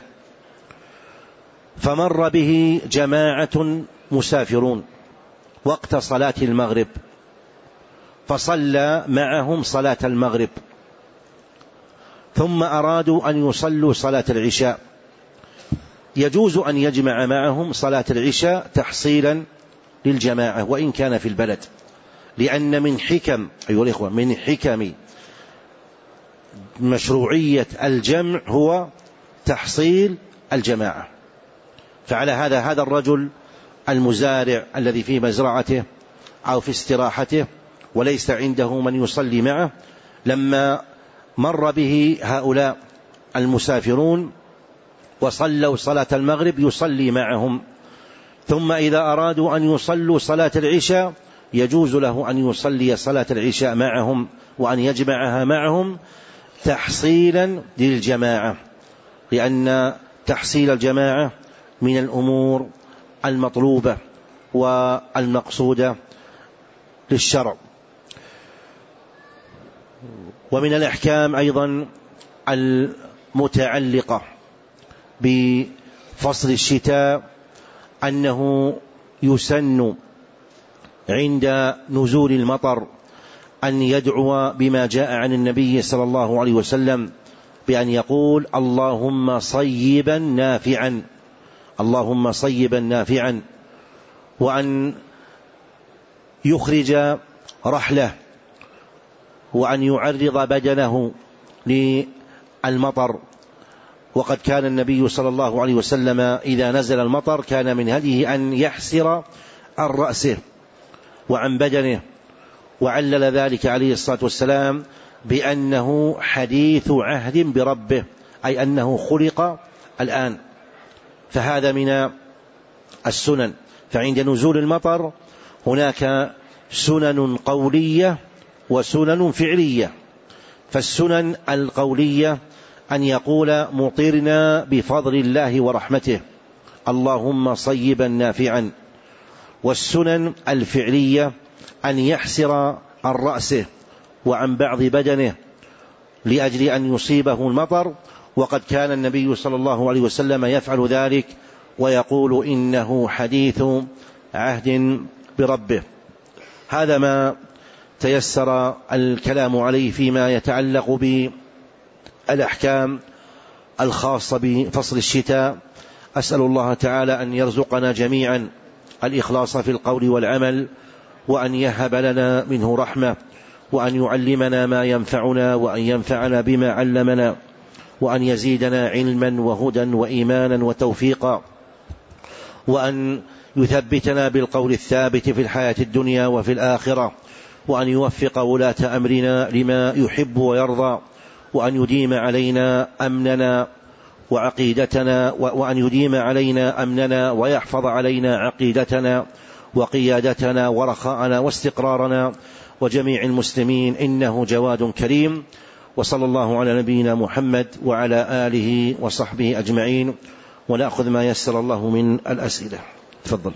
Speaker 1: فمر به جماعة مسافرون وقت صلاة المغرب فصلى معهم صلاة المغرب، ثم أرادوا أن يصلوا صلاة العشاء. يجوز أن يجمع معهم صلاة العشاء تحصيلا للجماعة وإن كان في البلد، لأن من حكم أيها الإخوة من حكم مشروعية الجمع هو تحصيل الجماعة. فعلى هذا الرجل المزارع الذي في مزرعته أو في استراحته وليس عنده من يصلي معه، لما مر به هؤلاء المسافرون وصلوا صلاة المغرب يصلي معهم، ثم إذا أرادوا أن يصلوا صلاة العشاء يجوز له أن يصلي صلاة العشاء معهم وأن يجمعها معهم تحصيلا للجماعة، لأن تحصيل الجماعة من الأمور المطلوبة والمقصودة للشرع. ومن الأحكام أيضا المتعلقة بفصل الشتاء أنه يسن عند نزول المطر أن يدعو بما جاء عن النبي صلى الله عليه وسلم بأن يقول اللهم صيبا نافعا، اللهم صيبا نافعا، وأن يخرج رحله وأن يعرض بدنه للمطر. وقد كان النبي صلى الله عليه وسلم إذا نزل المطر كان من هديه أن يحسر عن رأسه وعن بدنه، وعلل ذلك عليه الصلاة والسلام بأنه حديث عهد بربه، أي أنه خلق الآن. فهذا من السنن. فعند نزول المطر هناك سنن قولية وسنن فعلية. فالسنن القولية أن يقول مطرنا بفضل الله ورحمته اللهم صيبا نافعا، والسنن الفعلية أن يحسر عن رأسه وعن بعض بدنه لأجل أن يصيبه المطر، وقد كان النبي صلى الله عليه وسلم يفعل ذلك ويقول إنه حديث عهد بربه. هذا ما تيسر الكلام عليه فيما يتعلق بالأحكام الخاصة بفصل الشتاء. أسأل الله تعالى أن يرزقنا جميعا الإخلاص في القول والعمل، وأن يهب لنا منه رحمة، وأن يعلمنا ما ينفعنا، وأن ينفعنا بما علمنا، وأن يزيدنا علما وهدى وإيمانا وتوفيقا، وأن يثبتنا بالقول الثابت في الحياة الدنيا وفي الآخرة، وأن يوفق ولاة أمرنا لما يحب ويرضى، وأن يديم علينا أمننا وعقيدتنا، وأن يديم علينا أمننا ويحفظ علينا عقيدتنا وقيادتنا ورخاءنا واستقرارنا وجميع المسلمين، إنه جواد كريم. وصلى الله على نبينا محمد وعلى آله وصحبه أجمعين. ونأخذ ما يسر الله من الأسئلة. تفضل.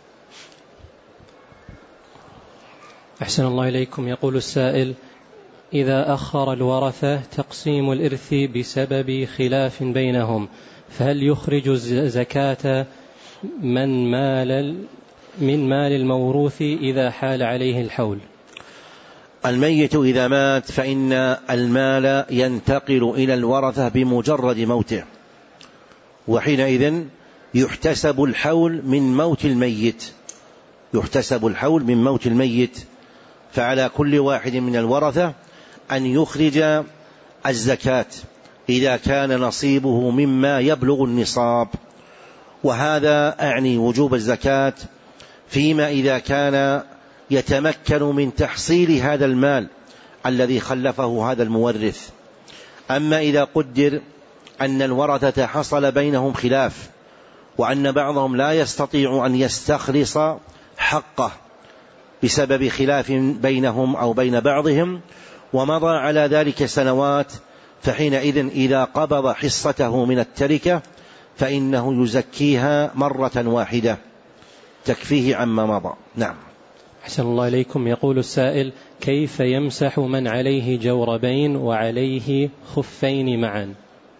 Speaker 2: أحسن الله إليكم. يقول السائل: إذا أخر الورثة تقسيم الإرث بسبب خلاف بينهم، فهل يخرج زكاة من مال الموروث إذا حال عليه الحول؟
Speaker 1: الميت إذا مات فإن المال ينتقل إلى الورثة بمجرد موته، وحينئذ يحتسب الحول من موت الميت، يحتسب الحول من موت الميت. فعلى كل واحد من الورثة أن يخرج الزكاة إذا كان نصيبه مما يبلغ النصاب. وهذا أعني وجوب الزكاة فيما إذا كان يتمكن من تحصيل هذا المال الذي خلفه هذا المورث. أما إذا قدر أن الورثة حصل بينهم خلاف، وأن بعضهم لا يستطيع أن يستخلص حقه بسبب خلاف بينهم أو بين بعضهم، ومضى على ذلك سنوات، فحينئذ إذا قبض حصته من التركة فإنه يزكيها مرة واحدة تكفيه عما مضى. نعم.
Speaker 2: أحسن الله إليكم. يقول السائل: كيف يمسح من عليه جوربين وعليه خفين معا؟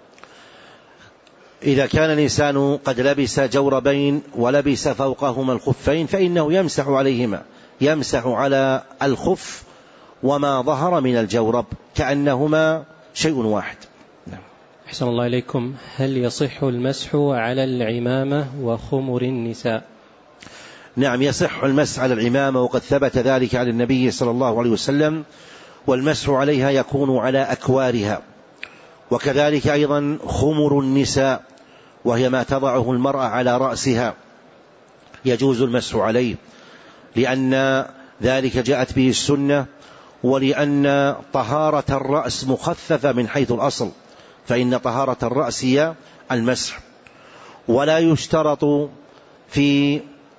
Speaker 1: إذا كان الإنسان قد لبس جوربين ولبس فوقهما الخفين فإنه يمسح عليهما، يمسح على الخف وما ظهر من الجورب كأنهما شيء واحد. نعم.
Speaker 2: أحسن الله إليكم. هل يصح المسح على العمامة وخمر النساء؟
Speaker 1: نعم، يصح المسح على العمامة، وقد ثبت ذلك عن النبي صلى الله عليه وسلم، والمسح عليها يكون على أكوارها. وكذلك أيضا خمر النساء، وهي ما تضعه المرأة على رأسها، يجوز المسح عليه، لأن ذلك جاءت به السنة، ولأن طهارة الرأس مخففة من حيث الأصل، فإن طهارة الرأس هي المسح. ولا يشترط في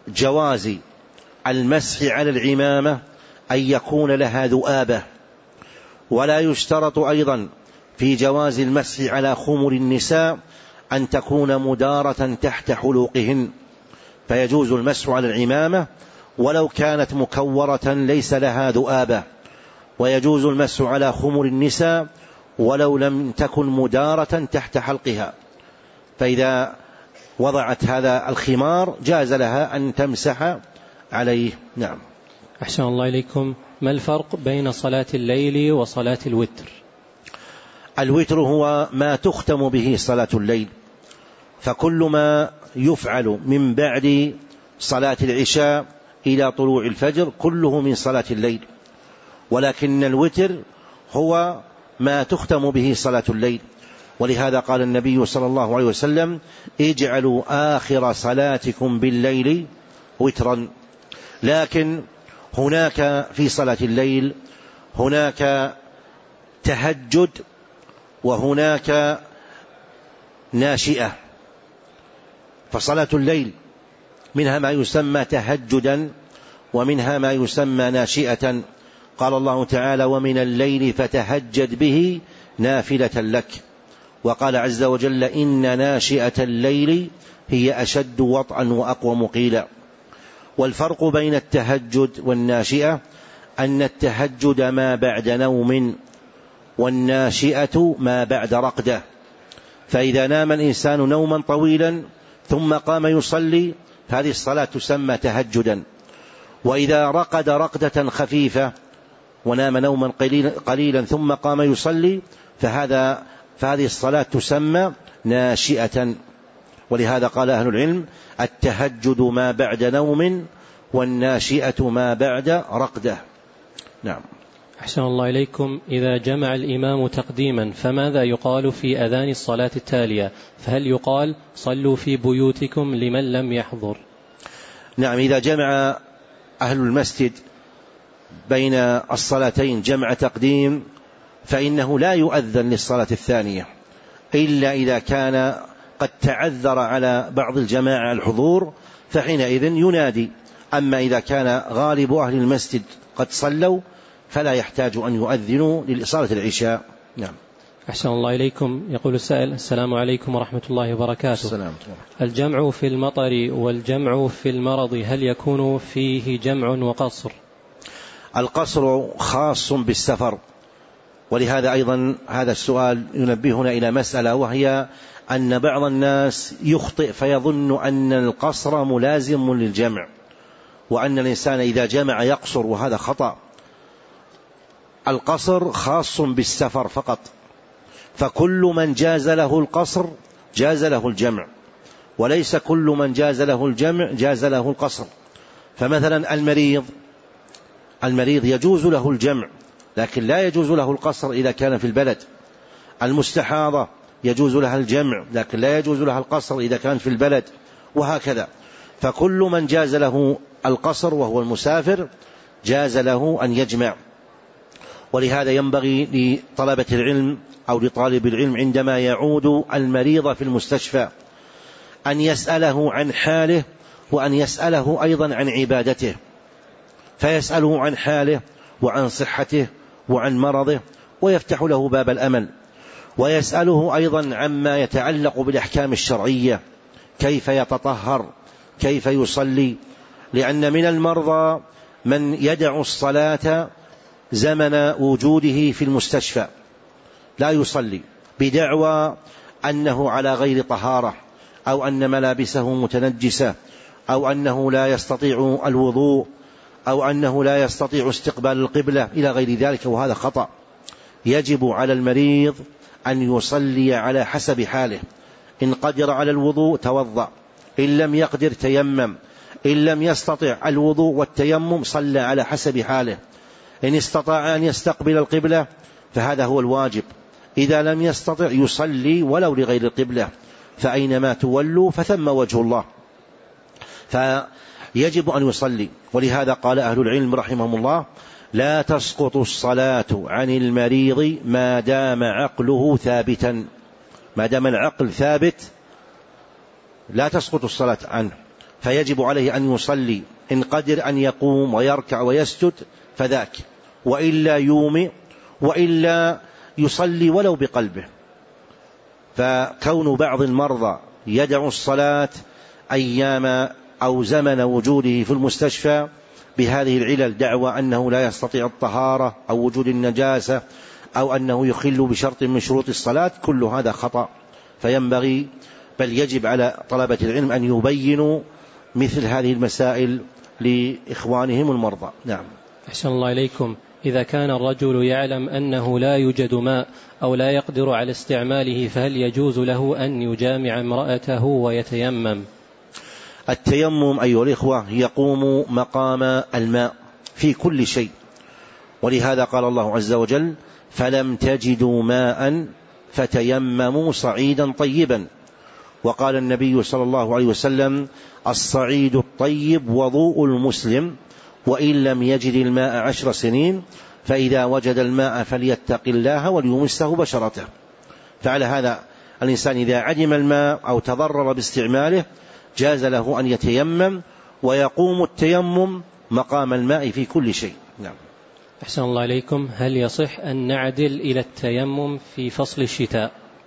Speaker 1: جواز المسح على العمامة أن يكون لها ذؤابة، ولا يشترط أيضا في جواز المسح على خمر النساء أن تكون مدارة تحت حلوقهن، فيجوز المسح على العمامة ولو كانت مكورة ليس لها ذؤابة، ويجوز المسح على خمر النساء ولو لم تكن مدارة تحت حلقها، فإذا وضعت هذا الخمار جاز لها أن تمسح عليه. نعم.
Speaker 2: أحسن الله إليكم. ما الفرق بين صلاة الليل وصلاة الوتر؟
Speaker 1: الوتر هو ما تختم به صلاة الليل، فكل ما يفعل من بعد صلاة العشاء إلى طلوع الفجر كله من صلاة الليل، ولكن الوتر هو ما تختم به صلاة الليل، ولهذا قال النبي صلى الله عليه وسلم: اجعلوا آخر صلاتكم بالليل وترا. لكن هناك في صلاة الليل هناك تهجد وهناك ناشئة، فصلاة الليل منها ما يسمى تهجدا ومنها ما يسمى ناشئة. قال الله تعالى: ومن الليل فتهجد به نافلة لك. وقال عز وجل: إن ناشئة الليل هي أشد وطئا وأقوم قيلا. والفرق بين التهجد والناشئة أن التهجد ما بعد نوم، والناشئة ما بعد رقدة. فإذا نام الإنسان نوما طويلا ثم قام يصلي هذه الصلاة تسمى تهجدا، وإذا رقد رقدة خفيفة ونام نوما قليلا ثم قام يصلي فهذه الصلاة تسمى ناشئة. ولهذا قال أهل العلم: التهجد ما بعد نوم والناشئة ما بعد رقدة. نعم.
Speaker 2: أحسن الله إليكم. إذا جمع الإمام تقديما فماذا يقال في أذان الصلاة التالية؟ فهل يقال صلوا في بيوتكم لمن لم يحضر؟
Speaker 1: نعم، إذا جمع أهل المسجد بين الصلاتين جمع تقديم فإنه لا يؤذن للصلاة الثانية إلا إذا كان قد تعذر على بعض الجماعة الحضور، فحينئذ ينادي. أما إذا كان غالب أهل المسجد قد صلوا فلا يحتاج أن يؤذنوا لصلاة العشاء. نعم.
Speaker 2: أحسن الله إليكم. يقول السائل: السلام عليكم ورحمة الله وبركاته.
Speaker 1: السلام.
Speaker 2: الجمع في المطر والجمع في المرض هل يكون فيه جمع وقصر؟
Speaker 1: القصر خاص بالسفر، ولهذا أيضا هذا السؤال ينبهنا إلى مسألة، وهي أن بعض الناس يخطئ فيظن أن القصر ملازم للجمع، وأن الإنسان إذا جمع يقصر، وهذا خطأ. القصر خاص بالسفر فقط، فكل من جاز له القصر جاز له الجمع، وليس كل من جاز له الجمع جاز له القصر. فمثلا المريض يجوز له الجمع لكن لا يجوز له القصر إذا كان في البلد. المستحاضة يجوز لها الجمع لكن لا يجوز لها القصر إذا كان في البلد، وهكذا. فكل من جاز له القصر وهو المسافر جاز له أن يجمع. ولهذا ينبغي لطلبة العلم أو لطالب العلم عندما يعود المريض في المستشفى أن يسأله عن حاله، وأن يسأله أيضا عن عبادته، فيسأله عن حاله وعن صحته وعن مرضه ويفتح له باب الأمل، ويسأله أيضا عما يتعلق بالأحكام الشرعية، كيف يتطهر، كيف يصلي. لأن من المرضى من يدع الصلاة زمن وجوده في المستشفى لا يصلي بدعوى أنه على غير طهارة، أو أن ملابسه متنجسة، أو أنه لا يستطيع الوضوء، أو أنه لا يستطيع استقبال القبلة إلى غير ذلك، وهذا خطأ. يجب على المريض أن يصلي على حسب حاله. إن قدر على الوضوء توضأ، إن لم يقدر تيمم، إن لم يستطع الوضوء والتيمم صلى على حسب حاله. إن استطاع أن يستقبل القبلة فهذا هو الواجب، إذا لم يستطع يصلي ولو لغير القبلة، فأينما تولوا فثم وجه الله. فيجب أن يصلي. ولهذا قال أهل العلم رحمهم الله: لا تسقط الصلاة عن المريض ما دام عقله ثابتا. ما دام العقل ثابت لا تسقط الصلاة عنه. فيجب عليه أن يصلي، إن قدر أن يقوم ويركع ويسجد فذاك، وإلا يومئ، وإلا يصلي ولو بقلبه. فكون بعض المرضى يدع الصلاة أيام أو زمن وجوده في المستشفى بهذه العلل، دعوى أنه لا يستطيع الطهارة أو وجود النجاسة أو أنه يخل بشرط من شروط الصلاة، كل هذا خطأ. فينبغي بل يجب على طلبة العلم أن يبينوا مثل هذه المسائل لإخوانهم المرضى. نعم.
Speaker 2: أحسن الله إليكم. إذا كان الرجل يعلم أنه لا يوجد ماء أو لا يقدر على استعماله، فهل يجوز له أن يجامع امرأته ويتيمم؟
Speaker 1: التيمم أيها الإخوة يقوم مقام الماء في كل شيء، ولهذا قال الله عز وجل: فلم تجدوا ماء فتيمموا صعيدا طيبا. وقال النبي صلى الله عليه وسلم: الصعيد الطيب وضوء المسلم، وإن لم يجد الماء 10 سنين، فإذا وجد الماء فليتق الله وليمسه بشرته. فعلى هذا الإنسان إذا عدم الماء أو تضرر باستعماله جاز له أن يتيمم، ويقوم التيمم مقام الماء في كل شيء. نعم.
Speaker 2: أحسن الله إليكم. هل يصح أن نعدل إلى التيمم في فصل الشتاء؟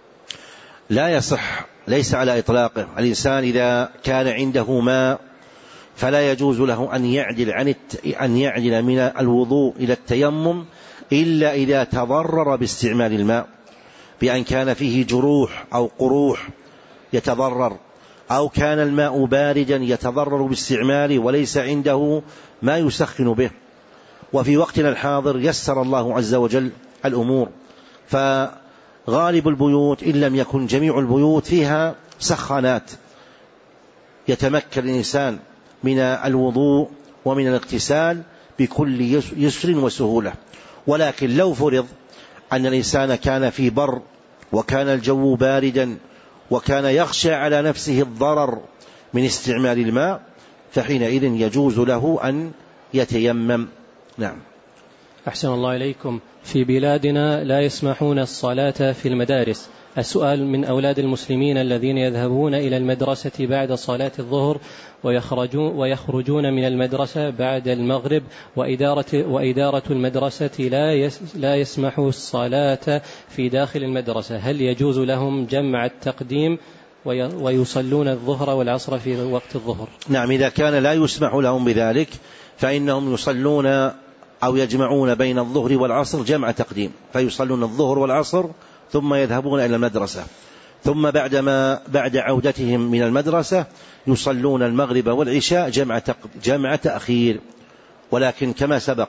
Speaker 1: لا يصح، ليس على إطلاقه. الإنسان إذا كان عنده ماء فلا يجوز له أن يعدل من الوضوء إلى التيمم إلا إذا تضرر باستعمال الماء، بأن كان فيه جروح أو قروح يتضرر، أو كان الماء باردا يتضرر باستعماله وليس عنده ما يسخن به. وفي وقتنا الحاضر يسر الله عز وجل الأمور، فغالب البيوت إن لم يكن جميع البيوت فيها سخانات يتمكن الإنسان من الوضوء ومن الاغتسال بكل يسر وسهولة. ولكن لو فرض أن الإنسان كان في بر وكان الجو باردا وكان يخشى على نفسه الضرر من استعمال الماء، فحينئذ يجوز له أن يتيمم. نعم.
Speaker 2: أحسن الله إليكم. في بلادنا لا يسمحون الصلاة في المدارس. السؤال من أولاد المسلمين الذين يذهبون إلى المدرسة بعد صلاة الظهر ويخرجون من المدرسة بعد المغرب، وإدارة المدرسة لا يسمح الصلاة في داخل المدرسة، هل يجوز لهم جمع التقديم ويصلون الظهر والعصر في وقت الظهر؟
Speaker 1: نعم، إذا كان لا يسمح لهم بذلك فإنهم يصلون أو يجمعون بين الظهر والعصر جمع تقديم، فيصلون الظهر والعصر ثم يذهبون إلى المدرسة، ثم بعد عودتهم من المدرسة يصلون المغرب والعشاء جمع تأخير. ولكن كما سبق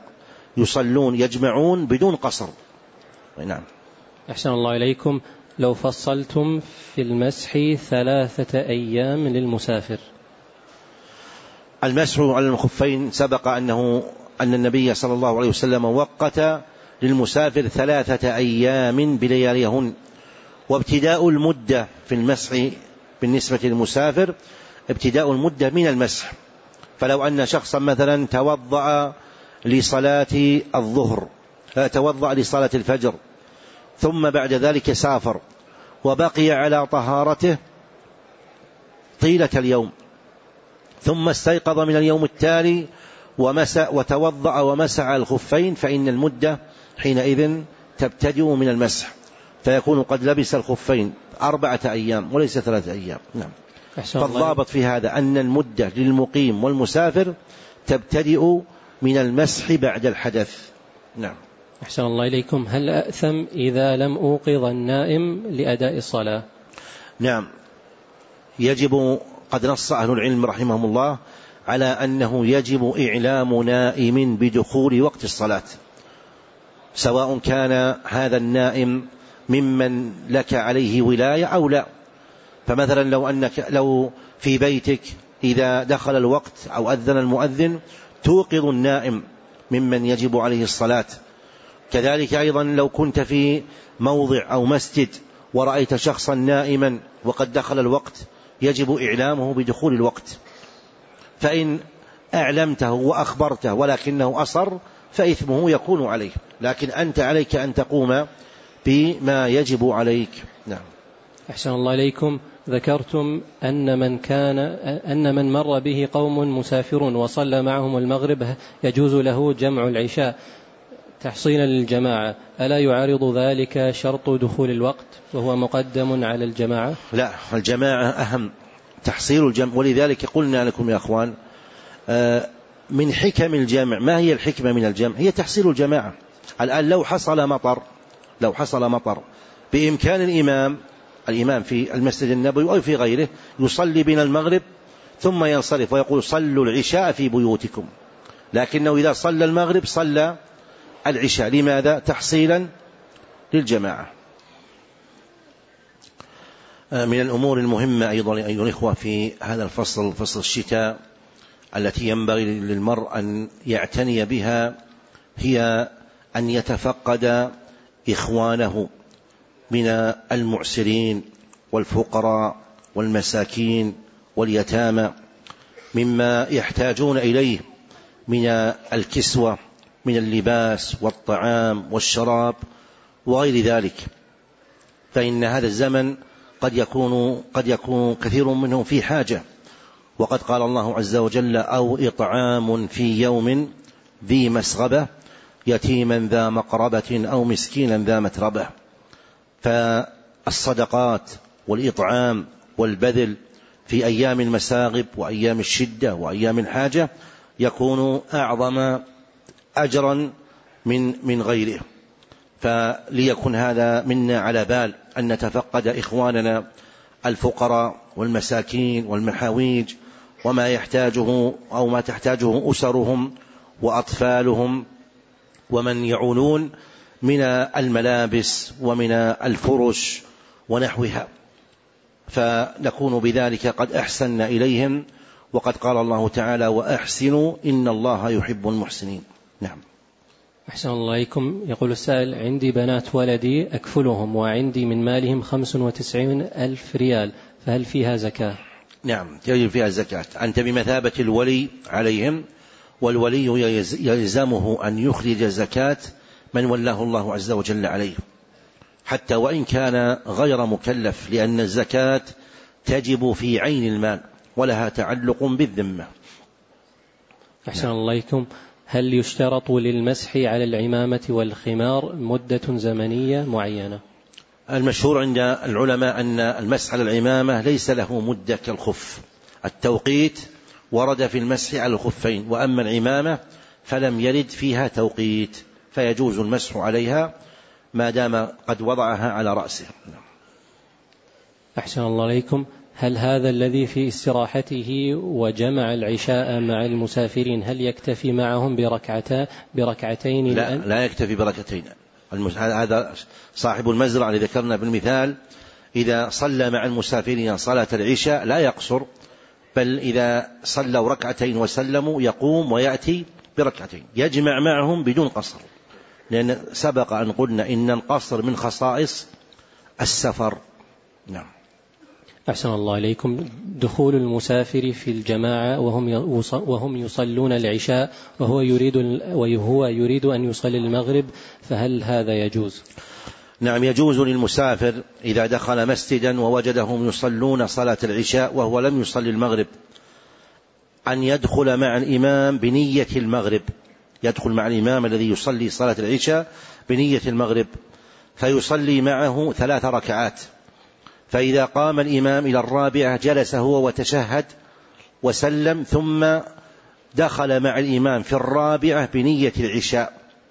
Speaker 1: يجمعون بدون قصر. نعم.
Speaker 2: أحسن الله إليكم. لو فصلتم في المسح 3 أيام للمسافر.
Speaker 1: المسح على الخفين سبق أن النبي صلى الله عليه وسلم وقت للمسافر 3 أيام بلياليهن. وابتداء المدة في المسح بالنسبة للمسافر ابتداء المدة من المسح. فلو أن شخصا مثلا توضأ لصلاة الظهر، توضأ لصلاة الفجر، ثم بعد ذلك سافر وبقي على طهارته طيلة اليوم، ثم استيقظ من اليوم التالي وتوضأ ومسح الخفين، فإن المدة حينئذ تبتدئ من المسح، فيكون قد لبس الخفين 4 أيام وليس 3 أيام. نعم. فالضابط في هذا أن المدة للمقيم والمسافر تبتدئ من المسح بعد الحدث. نعم.
Speaker 2: أحسن الله إليكم. هل أأثم إذا لم أوقظ النائم لأداء الصلاة؟
Speaker 1: نعم، يجب، قد نص أهل العلم رحمهم الله على أنه يجب إعلام نائم بدخول وقت الصلاة، سواء كان هذا النائم ممن لك عليه ولاية أو لا. فمثلا لو في بيتك إذا دخل الوقت أو أذن المؤذن توقظ النائم ممن يجب عليه الصلاة. كذلك أيضا لو كنت في موضع أو مسجد ورأيت شخصا نائما وقد دخل الوقت يجب إعلامه بدخول الوقت. فإن أعلمته وأخبرته ولكنه أصر فإثمه يكون عليه، لكن أنت عليك أن تقوم بما يجب عليك. نعم.
Speaker 2: أحسن الله إليكم. ذكرتم أن من مر به قوم مسافرون وصلى معهم المغرب يجوز له جمع العشاء تحصيلا للجماعة، ألا يعارض ذلك شرط دخول الوقت وهو مقدم على الجماعة؟
Speaker 1: لا، الجماعة أهم، تحصيل الجمع. ولذلك قلنا لكم يا أخوان من حكم الجمع، ما هي الحكمة من الجمع؟ هي تحصيل الجماعة. الآن لو حصل مطر بإمكان الإمام في المسجد النبوي أو في غيره يصلي بنا المغرب ثم ينصرف ويقول صلوا العشاء في بيوتكم، لكنه إذا صلى المغرب صلى العشاء. لماذا؟ تحصيلا للجماعة. من الأمور المهمة أيضا أيها الإخوة في هذا الفصل، فصل الشتاء، التي ينبغي للمرء أن يعتني بها، هي أن يتفقد إخوانه من المعسرين والفقراء والمساكين واليتامى مما يحتاجون إليه من الكسوة، من اللباس والطعام والشراب وغير ذلك. فإن هذا الزمن قد يكون كثير منهم في حاجة، وقد قال الله عز وجل أو إطعام في يوم ذي مسغبة يتيما ذا مقربة أو مسكينا ذا متربة. فالصدقات والإطعام والبذل في أيام المساغب وأيام الشدة وأيام الحاجة يكون أعظم أجرا من غيره. فليكن هذا منا على بال أن نتفقد إخواننا الفقراء والمساكين والمحاويج وما يحتاجه أو ما تحتاجه أسرهم وأطفالهم ومن يعولون من الملابس ومن الفرش ونحوها، فنكون بذلك قد أحسننا إليهم، وقد قال الله تعالى وأحسنوا إن الله يحب المحسنين. نعم.
Speaker 2: أحسن الله إليكم. يقول السائل: عندي بنات ولدي أكفلهم وعندي من مالهم 95,000 ريال، فهل فيها زكاة؟
Speaker 1: نعم، تجب فيها زكاة. أنت بمثابة الولي عليهم، والولي يلزمه أن يخرج زكاة من ولاه الله عز وجل عليه، حتى وإن كان غير مكلف، لأن الزكاة تجب في عين المال ولها تعلق بالذمة.
Speaker 2: أحسن الله إليكم. هل يشترط للمسح على العمامة والخمار مدة زمنية معينة؟
Speaker 1: المشهور عند العلماء أن المسح على العمامة ليس له مدة كالخف. التوقيت ورد في المسح على الخفين، وأما العمامة فلم يرد فيها توقيت، فيجوز المسح عليها ما دام قد وضعها على رأسه.
Speaker 2: أحسن الله عليكم. هل هذا الذي في استراحته وجمع العشاء مع المسافرين هل يكتفي معهم بركعتين؟
Speaker 1: لا يكتفي بركعتين. هذا صاحب المزرعة اللي ذكرنا بالمثال إذا صلى مع المسافرين صلاة العشاء لا يقصر، بل إذا صلوا ركعتين وسلموا يقوم ويأتي بركعتين، يجمع معهم بدون قصر، لأن سبق أن قلنا إن القصر من خصائص السفر. نعم.
Speaker 2: أحسن الله إليكم. دخول المسافر في الجماعة وهم يصلون العشاء وهو يريد أن يصلي المغرب، فهل هذا يجوز؟
Speaker 1: نعم، يجوز للمسافر إذا دخل مسجدا ووجدهم يصلون صلاة العشاء وهو لم يصلي المغرب أن يدخل مع الإمام بنية المغرب، يدخل مع الإمام الذي يصلي صلاة العشاء بنية المغرب، فيصلي معه 3 ركعات، فإذا قام الإمام إلى الرابعة جلس هو وتشهد وسلم، ثم دخل مع الإمام في الرابعة بنية العشاء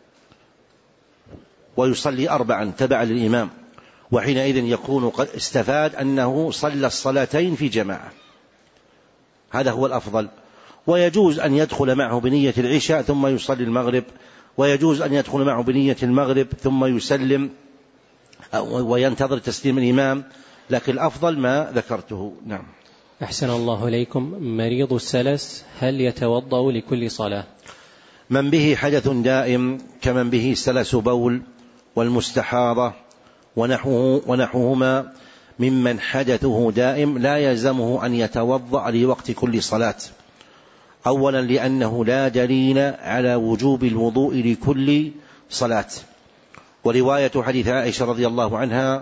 Speaker 1: ويصلي 4 تبعا للإمام، وحينئذ يكون قد استفاد أنه صلى الصلاتين في جماعة. هذا هو الأفضل. ويجوز أن يدخل معه بنية العشاء ثم يصلي المغرب، ويجوز أن يدخل معه بنية المغرب ثم يسلم وينتظر تسليم الإمام، لكن الأفضل ما ذكرته. نعم.
Speaker 2: أحسن الله إليكم. مريض السلس هل يتوضأ لكل صلاة؟
Speaker 1: من به حدث دائم كمن به سلس بول والمستحاضة ونحوهما ممن حدثه دائم لا يلزمه أن يتوضأ لوقت كل صلاة، أولا لأنه لا دليل على وجوب الوضوء لكل صلاة، ورواية حديث عائشة رضي الله عنها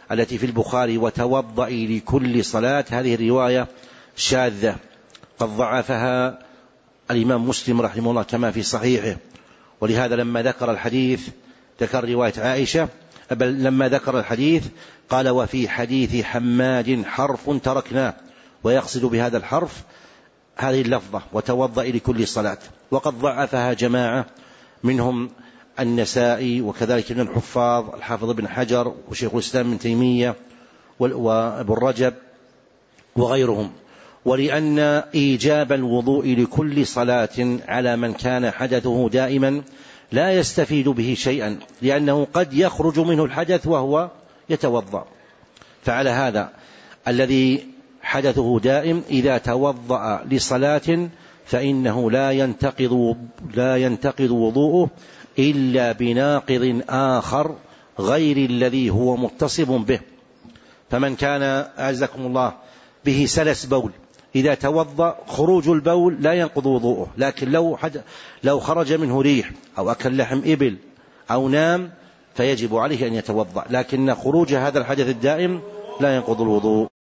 Speaker 1: التي في البخاري وتوضئي لكل صلاة، هذه الرواية شاذة قد ضعفها الإمام مسلم رحمه الله كما في صحيحه. ولهذا لما ذكر الحديث ذكر رواية عائشة، بل لما ذكر الحديث قال وفي حديث حماد حرف تركناه، ويقصد بهذا الحرف هذه اللفظة وتوضئي لكل صلاة. وقد ضعفها جماعة منهم النسائي وكذلك من الحفاظ الحافظ ابن حجر وشيخ الإسلام ابن تيمية وابن رجب وغيرهم. ولأن إيجاب الوضوء لكل صلاة على من كان حدثه دائما لا يستفيد به شيئا، لأنه قد يخرج منه الحدث وهو يتوضأ. فعلى هذا الذي حدثه دائم إذا توضأ لصلاة فإنه لا ينتقض وضوءه إلا بناقض آخر غير الذي هو متصب به. فمن كان أعزكم الله به سلس بول إذا توضأ خروج البول لا ينقض وضوءه، لكن لو خرج منه ريح أو أكل لحم إبل أو نام فيجب عليه أن يتوضأ، لكن خروج هذا الحدث الدائم لا ينقض الوضوء.